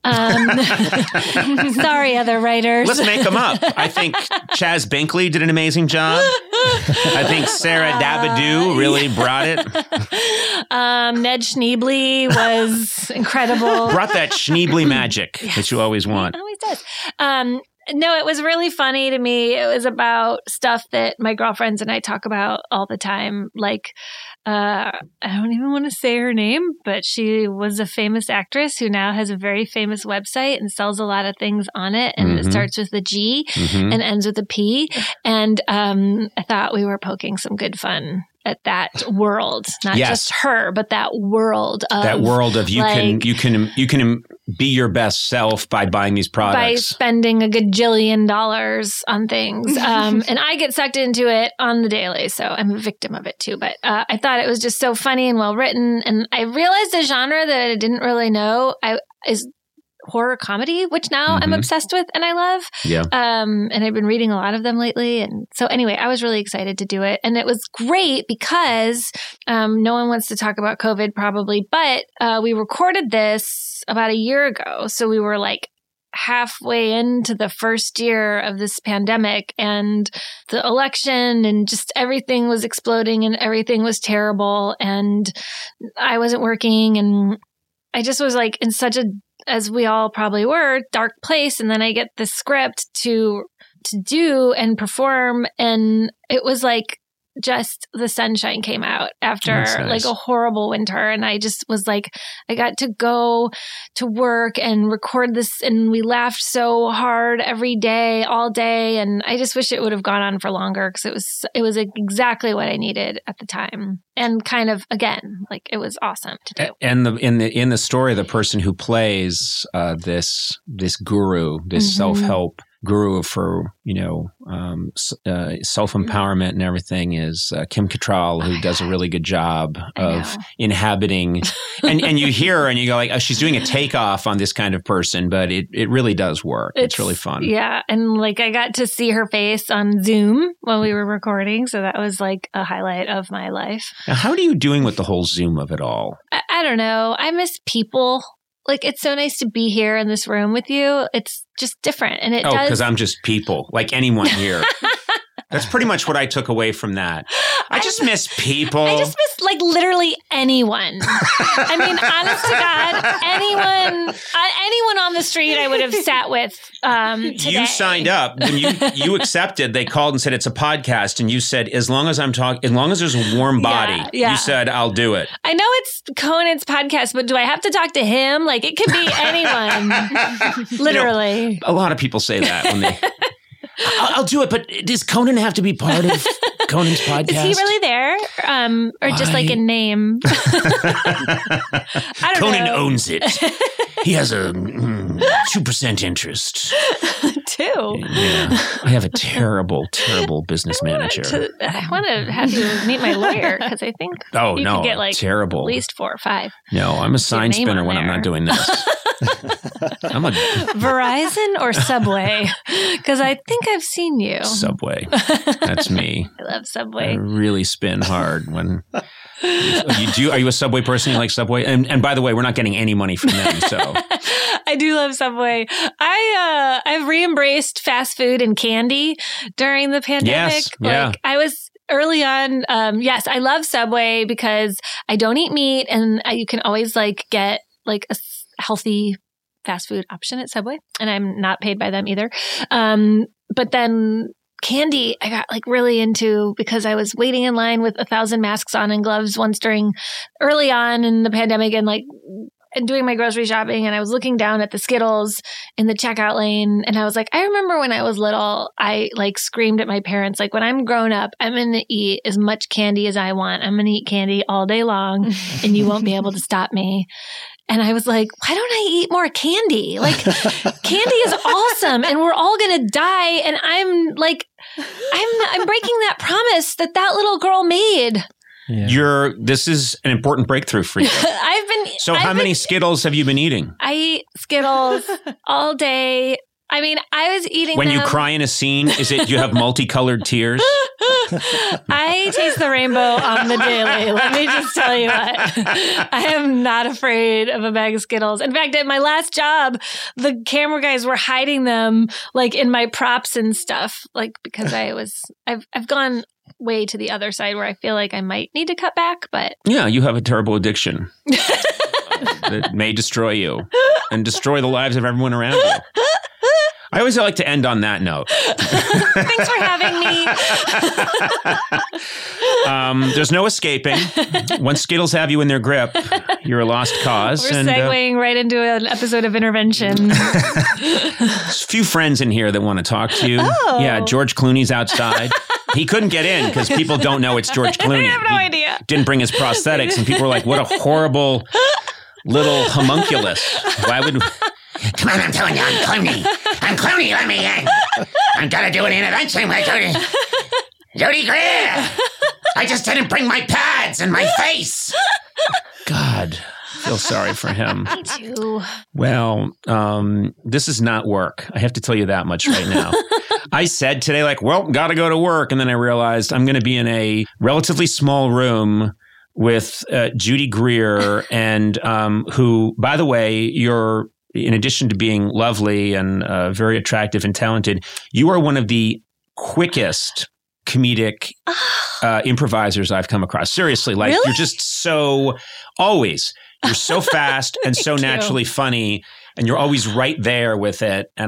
Sorry, other writers. Let's make them up. I think Chaz Binkley did an amazing job. I think Sarah Dabadoo really brought it. Ned Schneebly was incredible. Brought that Schneebly magic that you always want. He always does. No, it was really funny to me. It was about stuff that my girlfriends and I talk about all the time. Like, I don't even want to say her name, but she was a famous actress who now has a very famous website and sells a lot of things on it. And it starts with a G and ends with a P. And I thought we were poking some good fun at that world, not just her, but that world of you can be your best self by buying these products, by spending a gajillion dollars on things. And I get sucked into it on the daily, so I'm a victim of it too. But I thought it was just so funny and well written, and I realized a genre that I didn't really know is horror comedy, which now I'm obsessed with and I love. Yeah. And I've been reading a lot of them lately. And so anyway, I was really excited to do it. And it was great because no one wants to talk about COVID probably, but we recorded this about a year ago. So we were like halfway into the first year of this pandemic, and the election and just everything was exploding and everything was terrible. And I wasn't working, and I just was like in such a, as we all probably were, dark place. And then I get the script to do and perform. And it was like just the sunshine came out after like a horrible winter. And I just was like, I got to go to work and record this, and we laughed so hard every day, all day. And I just wish it would have gone on for longer because it was exactly what I needed at the time. And kind of, again, like it was awesome to do. And in the story, the person who plays this guru, this self-help guru for self-empowerment and everything is Kim Cattrall, who does a really good job of inhabiting. and you hear her and you go like, oh, she's doing a takeoff on this kind of person, but it really does work. It's really fun. Yeah, and like I got to see her face on Zoom when we were recording, so that was like a highlight of my life. Now, how are you doing with the whole Zoom of it all? I don't know. I miss people. Like, it's so nice to be here in this room with you. It's just different. And it does. because I'm just people, like anyone here. That's pretty much what I took away from that. I just miss people. I just miss like literally anyone. I mean, honest to God, anyone on the street I would have sat with today. You signed up when you accepted. They called and said it's a podcast, and you said as long as I'm talking, as long as there's a warm body, you said I'll do it. I know it's Conan's podcast, but do I have to talk to him? Like it could be anyone. Literally, a lot of people say that when they. I'll do it, but does Conan have to be part of Conan's podcast? Is he really there? Or just like a name? I don't Conan know. owns it. He has a 2% interest. 2? Yeah. I have a terrible, terrible business manager. I want to have you meet my lawyer because I think you could get like terrible. at least 4 or 5. No, I'm a sign spinner when I'm not doing this. I'm a Verizon or Subway? Because I think I've seen you. Subway. That's me. I love Subway. I really spin hard when you do. Are you a Subway person? You like Subway? And by the way, we're not getting any money from them. So I do love Subway. I've re-embraced fast food and candy during the pandemic. Yes, yeah. Like I was early on, yes, I love Subway because I don't eat meat, and you can always like get like a healthy fast food option at Subway, and I'm not paid by them either. But then candy, I got like really into because I was waiting in line with 1,000 masks on and gloves once early on in the pandemic, and doing my grocery shopping, and I was looking down at the Skittles in the checkout lane, and I was like, I remember when I was little, I like screamed at my parents, like, when I'm grown up, I'm going to eat as much candy as I want. I'm going to eat candy all day long, and you won't be able to stop me. And I was like, why don't I eat more candy? Like, candy is awesome, and we're all going to die. And I'm like, I'm breaking that promise that little girl made. Yeah. This is an important breakthrough for you. How many Skittles have you been eating? I eat Skittles all day. I mean, I was eating When them. you cry in a scene, is it you have multicolored tears? I taste the rainbow on the daily. Let me just tell you what. I am not afraid of a bag of Skittles. In fact, at my last job, the camera guys were hiding them like in my props and stuff, like because I've gone way to the other side where I feel like I might need to cut back, but yeah, you have a terrible addiction that may destroy you and destroy the lives of everyone around you. I always like to end on that note. Thanks for having me. There's no escaping. Once Skittles have you in their grip, you're a lost cause. We're segueing right into an episode of Intervention. There's a few friends in here that want to talk to you. Oh. Yeah, George Clooney's outside. He couldn't get in because people don't know it's George Clooney. I have no idea. Didn't bring his prosthetics, and people were like, what a horrible little homunculus. Why would... Come on, I'm telling you, I'm Clooney. I'm Clooney, let me in. I'm gonna do an intervention with Judy Greer. I just didn't bring my pads and my face. God, I feel sorry for him. Me too. Well, this is not work. I have to tell you that much right now. I said today, like, well, gotta go to work. And then I realized I'm going to be in a relatively small room with Judy Greer, and who, by the way, in addition to being lovely and very attractive and talented, you are one of the quickest comedic improvisers I've come across. Seriously, like Really? You're just you're so fast and so naturally funny, and you're always right there with it. And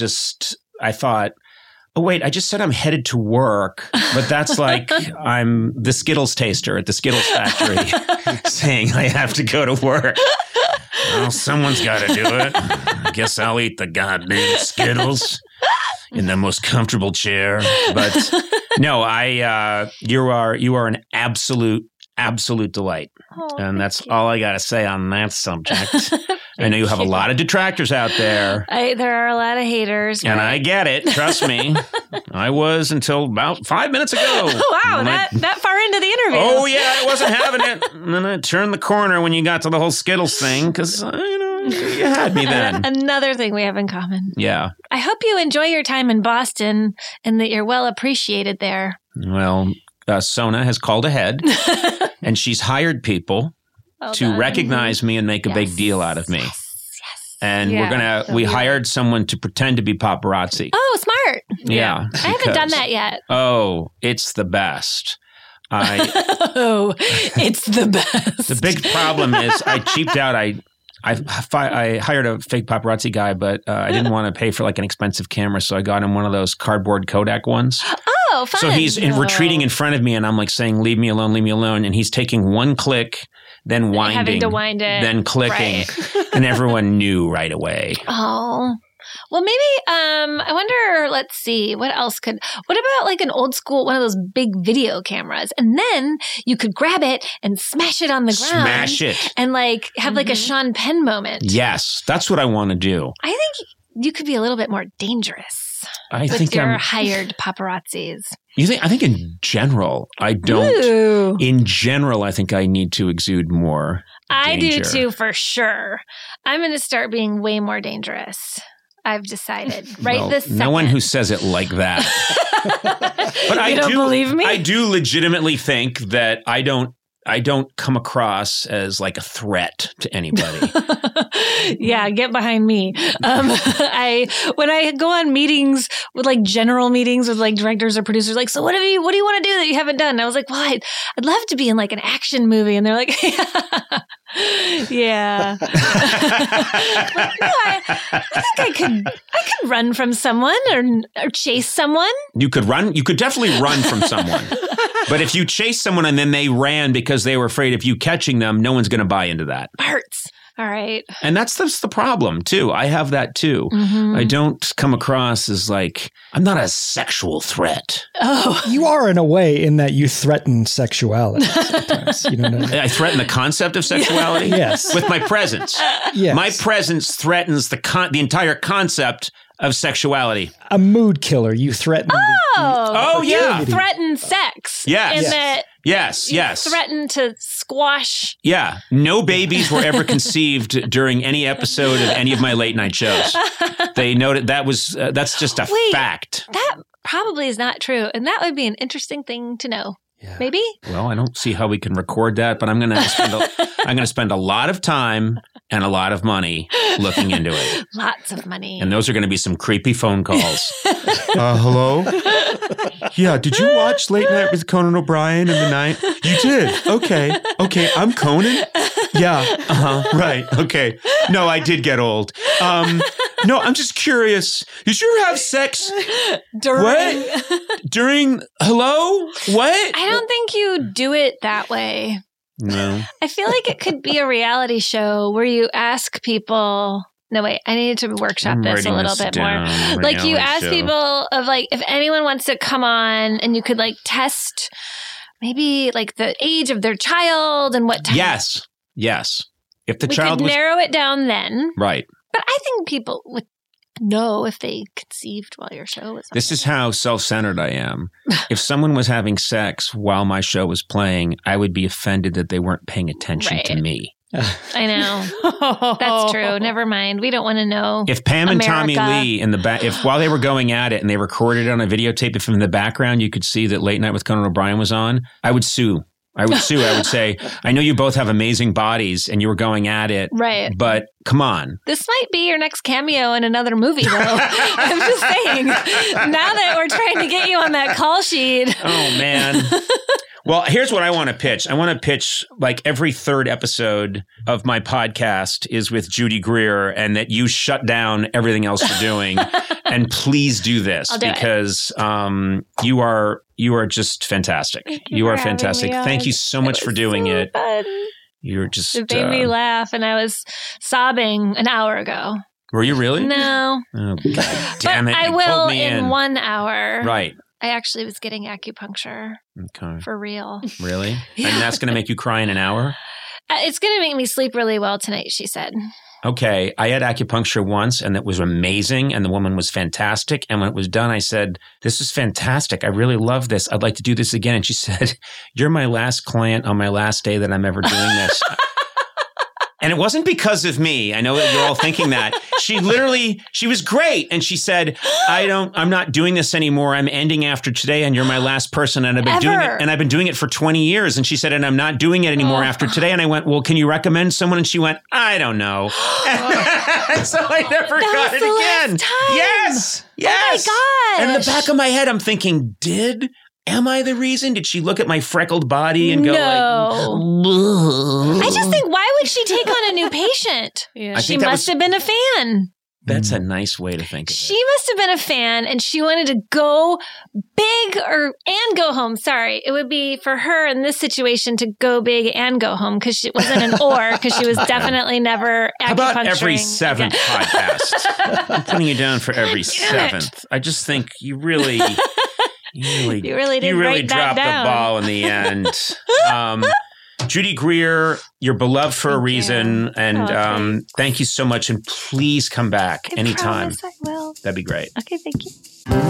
I thought, oh, wait, I just said I'm headed to work, but that's like I'm the Skittles taster at the Skittles factory saying I have to go to work. Well, someone's got to do it. I guess I'll eat the goddamn Skittles in the most comfortable chair. But no, you are an absolute delight. Oh, and that's all I got to say on that subject. I know you have a lot of detractors out there. There are a lot of haters. And but... I get it. Trust me. I was until about 5 minutes ago. Oh, wow. That far into the interview. Oh, yeah. I wasn't having it. And then I turned the corner when you got to the whole Skittles thing because, you had me then. Another thing we have in common. Yeah. I hope you enjoy your time in Boston and that you're well appreciated there. Well, Sona has called ahead and she's hired people to recognize me and make a big deal out of me. Yes. And we hired someone to pretend to be paparazzi. Oh, smart. Yeah. I haven't done that yet. Oh, it's the best. It's the best. The big problem is I cheaped out. I hired a fake paparazzi guy, but I didn't want to pay for like an expensive camera, so I got him one of those cardboard Kodak ones. Oh, fun. So he's retreating in front of me, and I'm like saying, leave me alone. And he's taking one click, then winding. Having to wind it. Then clicking. Right. And everyone knew right away. Oh. Well, maybe, I wonder, let's see, what about like an old school, one of those big video cameras? And then you could grab it and smash it on the ground. Smash it. And like have like a Sean Penn moment. Yes, that's what I want to do. I think you could be a little bit more dangerous. I think your hired paparazzis. I think in general, I don't. Ooh. In general, I think I need to exude more I danger. do too, for sure. I'm going to start being way more dangerous. I've decided this second. No one who says it like that. But you don't believe me? I do legitimately think that I don't I don't come across as like a threat to anybody. Yeah, get behind me. When I go on meetings with like general meetings with like directors or producers, like, so what do you want to do that you haven't done? And I was like, well, I'd love to be in like an action movie. And they're like, yeah. Like, no, I think I could run from someone or chase someone. You could run. You could definitely run from someone. But if you chase someone and then they ran because they were afraid of you catching them, no one's going to buy into that. Hurts. All right. And that's the problem, too. I have that, too. Mm-hmm. I don't come across as like, I'm not a sexual threat. Oh. You are in a way in that you threaten sexuality sometimes. You know what I mean? I threaten the concept of sexuality? Yes. With my presence. Yes. My presence threatens the entire concept of sexuality. A mood killer. You threaten yeah. You threaten sex. Yes. In that Yes. threaten to squash. Yeah. No babies were ever conceived during any episode of any of my late night shows. They noted that's just a fact. That probably is not true. And that would be an interesting thing to know. Yeah. Maybe? Well, I don't see how we can record that, but I'm going to spend a lot of time and a lot of money looking into it. Lots of money. And those are going to be some creepy phone calls. Hello? Yeah, did you watch Late Night with Conan O'Brien in the night? You did? Okay, I'm Conan? Yeah, right, okay. No, I did get old. No, I'm just curious. Did you ever have sex? During, hello? What? I don't think you do it that way. No. I feel like it could be a reality show where you ask people. No, wait, I need to workshop this a little bit more. Like you ask people of like, if anyone wants to come on and you could like test maybe like the age of their child and what time. Yes. If the we child could narrow it down then. Right. But I think people would know if they conceived while your show was on. This is how self-centered I am. If someone was having sex while my show was playing, I would be offended that they weren't paying attention to me. I know. That's true. Never mind. We don't want to know. If Pam and Tommy Lee in the back, if while they were going at it and they recorded it on a videotape, if in the background you could see that Late Night with Conan O'Brien was on, I would sue. I would say, I know you both have amazing bodies and you were going at it. Right. But come on. This might be your next cameo in another movie, though. I'm just saying. Now that we're trying to get you on that call sheet. Oh, man. Well, here's what I want to pitch. I want to pitch like every third episode of my podcast is with Judy Greer and that you shut down everything else you're doing. And please do this because you are just fantastic. You are fantastic. Thank you so much for doing it. Fun. You're just it made me laugh, and I was sobbing an hour ago. Were you really? No. Oh, God damn it! I will in 1 hour. Right. I actually was getting acupuncture. Okay. For real. Really? And that's going to make you cry in an hour? It's going to make me sleep really well tonight, she said. Okay. I had acupuncture once and it was amazing and the woman was fantastic. And when it was done, I said, this is fantastic. I really love this. I'd like to do this again. And she said, you're my last client on my last day that I'm ever doing this. And it wasn't because of me. I know that you're all thinking that. She was great. And she said, I'm not doing this anymore. I'm ending after today and you're my last person. And I've been doing it. And I've been doing it for 20 years. And she said, and I'm not doing it anymore after today. And I went, well, can you recommend someone? And she went, I don't know. So I never got it again. Yes. Yes. Oh my gosh. And in the back of my head, I'm thinking, am I the reason? Did she look at my freckled body and go I just think, why would she take on a new patient? Yeah. She must have been a fan. That's a nice way to think of it. She must have been a fan and she wanted to go big and go home. Sorry. It would be for her in this situation to go big and go home because it wasn't an or because she was definitely never acupuncturing. How about every seventh podcast? I'm putting you down for every seventh. I just think you really dropped the ball in the end. Judy Greer, you're beloved for a reason. And thank you so much. And please come back anytime. I will. That'd be great. Okay, thank you.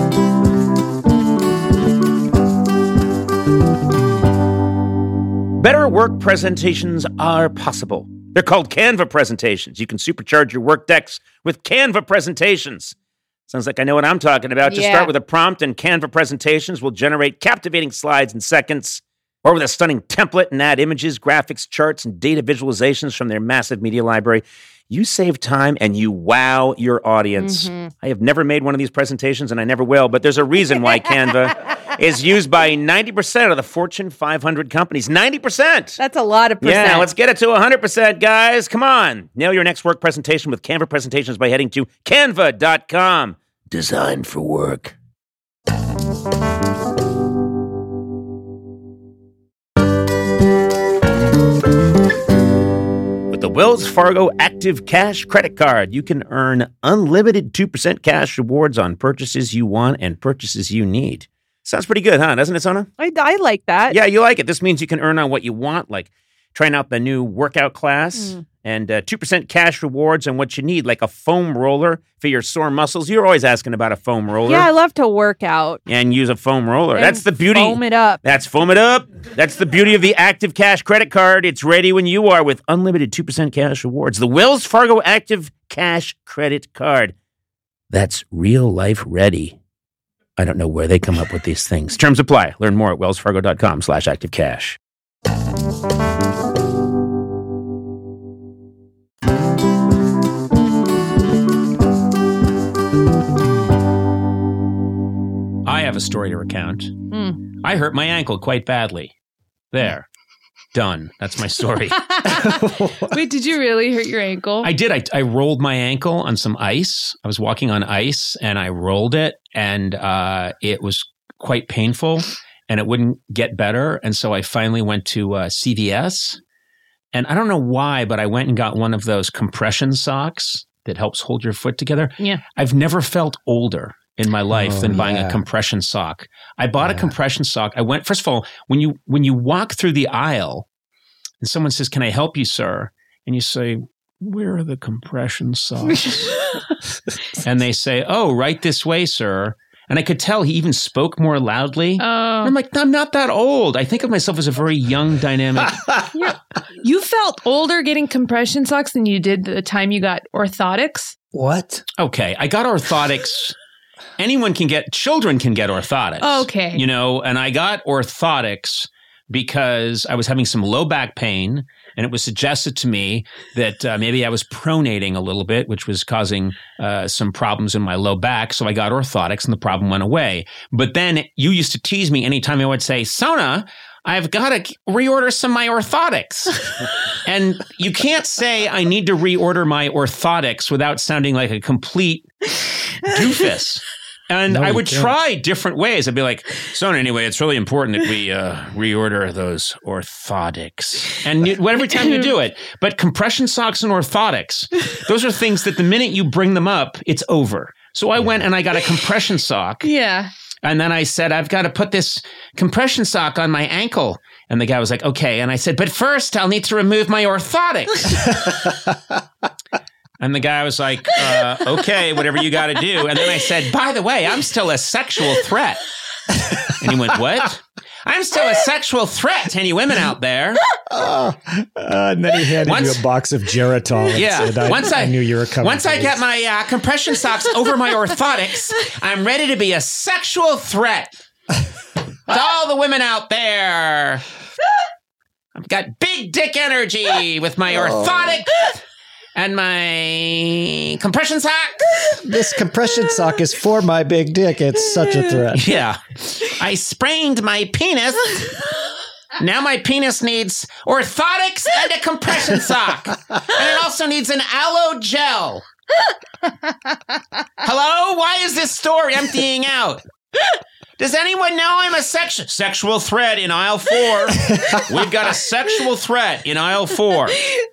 Better work presentations are possible. They're called Canva presentations. You can supercharge your work decks with Canva presentations. Sounds like I know what I'm talking about. Just start with a prompt, and Canva presentations will generate captivating slides in seconds. Or with a stunning template and add images, graphics, charts, and data visualizations from their massive media library, you save time and you wow your audience. I have never made one of these presentations, and I never will, but there's a reason why Canva is used by 90% of the Fortune 500 companies. 90%! That's a lot of percent. Yeah, let's get it to 100%, guys. Come on. Nail your next work presentation with Canva Presentations by heading to canva.com. Designed for work. With the Wells Fargo Active Cash Credit Card, you can earn unlimited 2% cash rewards on purchases you want and purchases you need. Sounds pretty good, huh? Doesn't it, Sona? I like that. Yeah, you like it. This means you can earn on what you want, like trying out the new workout class, and 2% cash rewards on what you need, like a foam roller for your sore muscles. You're always asking about a foam roller. Yeah, I love to work out. And use a foam roller. And that's the beauty. Foam it up. That's foam it up. That's the beauty of the Active Cash Credit Card. It's ready when you are with unlimited 2% cash rewards. The Wells Fargo Active Cash Credit Card. That's real life ready. I don't know where they come up with these things. Terms apply. Learn more at wellsfargo.com/activecash. I have a story to recount. I hurt my ankle quite badly. There. Done. That's my story. Wait, did you really hurt your ankle? I did. I rolled my ankle on some ice. I was walking on ice and I rolled it, and it was quite painful and it wouldn't get better. And so I finally went to CVS, and I don't know why, but I went and got one of those compression socks that helps hold your foot together. Yeah. I've never felt older in my life than buying a compression sock. I bought a compression sock. I went, first of all, when you walk through the aisle and someone says, "Can I help you, sir?" And you say, "Where are the compression socks?" And they say, "Oh, right this way, sir." And I could tell he even spoke more loudly. I'm like, I'm not that old. I think of myself as a very young, dynamic. You felt older getting compression socks than you did the time you got orthotics? What? Okay, I got orthotics. Children can get orthotics. Okay. You know, and I got orthotics because I was having some low back pain, and it was suggested to me that maybe I was pronating a little bit, which was causing some problems in my low back. So I got orthotics, and the problem went away. But then you used to tease me anytime I would say, "Sona, I've got to reorder some of my orthotics." And you can't say I need to reorder my orthotics without sounding like a complete doofus. And I would try different ways. I'd be like, "Sona, anyway, it's really important that we reorder those orthotics." And every time you do it. But compression socks and orthotics, those are things that the minute you bring them up, it's over. So I went and I got a compression sock. Yeah. And then I said, "I've got to put this compression sock on my ankle." And the guy was like, "Okay." And I said, "But first, I'll need to remove my orthotics." And the guy was like, "Okay, whatever you got to do." And then I said, "By the way, I'm still a sexual threat." And he went, "What?" "I'm still a sexual threat to any women out there." And then he handed you a box of Geritol. And said, I knew you were coming. Once I get my compression socks over my orthotics, I'm ready to be a sexual threat to all the women out there. I've got big dick energy with my orthotic and my compression sock. This compression sock is for my big dick. It's such a threat. Yeah. I sprained my penis. Now my penis needs orthotics and a compression sock. And it also needs an aloe gel. Hello? Why is this store emptying out? Does anyone know I'm a sexual threat in aisle 4? We've got a sexual threat in aisle 4.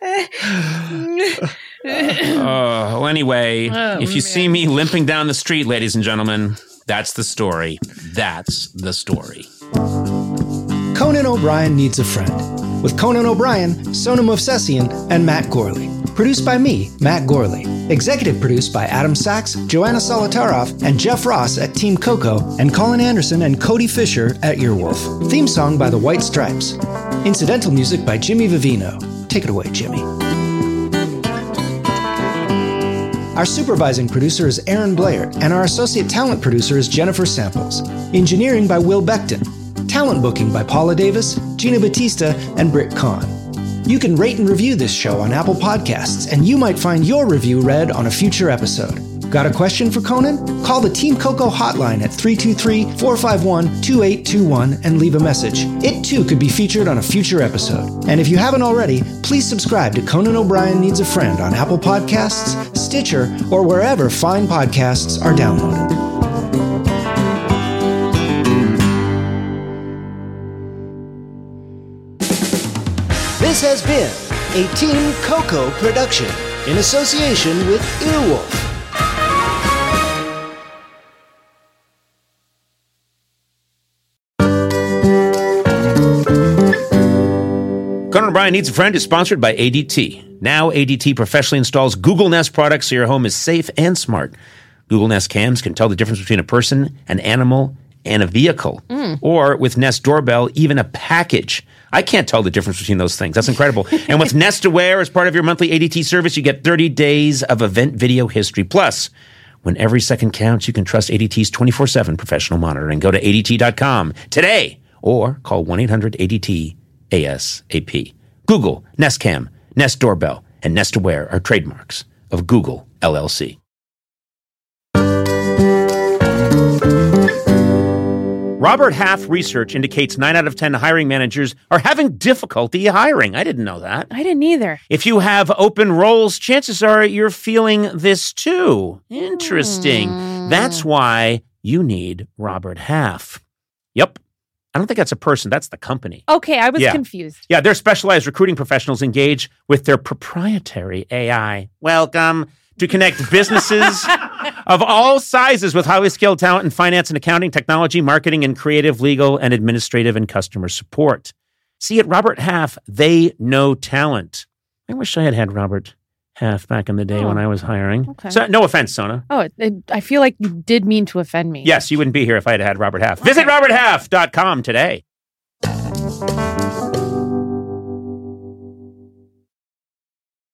Well, anyway, if you see me limping down the street, ladies and gentlemen, that's the story. That's the story. Conan O'Brien Needs a Friend. With Conan O'Brien, Sona Movsesian, and Matt Gorley. Produced by me, Matt Gorley. Executive produced by Adam Sachs, Joanna Solotaroff, and Jeff Ross at Team Coco, and Colin Anderson and Cody Fisher at Earwolf. Theme song by the White Stripes. Incidental music by Jimmy Vivino. Take it away, Jimmy. Our supervising producer is Aaron Blair, and our associate talent producer is Jennifer Samples. Engineering by Will Beckton. talent booking by Paula Davis, Gina Batista, and Britt Kahn. You can rate and review this show on Apple Podcasts, and you might find your review read on a future episode. Got a question for Conan? Call the Team Coco hotline at 323-451-2821 and leave a message. It too could be featured on a future episode. And if you haven't already, please subscribe to Conan O'Brien Needs a Friend on Apple Podcasts, Stitcher, or wherever fine podcasts are downloaded. This has been a Team Coco production in association with Earwolf. Conan O'Brien Needs a Friend is sponsored by ADT. Now ADT professionally installs Google Nest products so your home is safe and smart. Google Nest cams can tell the difference between a person, an animal, and a vehicle. Or with Nest Doorbell, even a package. I can't tell the difference between those things. That's incredible. And with Nest Aware as part of your monthly ADT service, you get 30 days of event video history. Plus, when every second counts, you can trust ADT's 24/7 professional monitoring. Go to ADT.com today or call 1-800-ADT ASAP. Google, Nest Cam, Nest Doorbell, and Nest Aware are trademarks of Google LLC. Robert Half research indicates 9 out of 10 hiring managers are having difficulty hiring. I didn't know that. I didn't either. If you have open roles, chances are you're feeling this too. Interesting. That's why you need Robert Half. Yep. I don't think that's a person. That's the company. Okay, I was confused. Yeah, their specialized recruiting professionals engage with their proprietary AI. Welcome to connect businesses of all sizes with highly skilled talent in finance and accounting, technology, marketing, and creative, legal, and administrative and customer support. See, at Robert Half, they know talent. I wish I had had Robert Half back in the day when I was hiring. Okay. So, no offense, Sona. Oh, I feel like you did mean to offend me. Yes, you wouldn't be here if I had had Robert Half. Visit roberthalf.com today.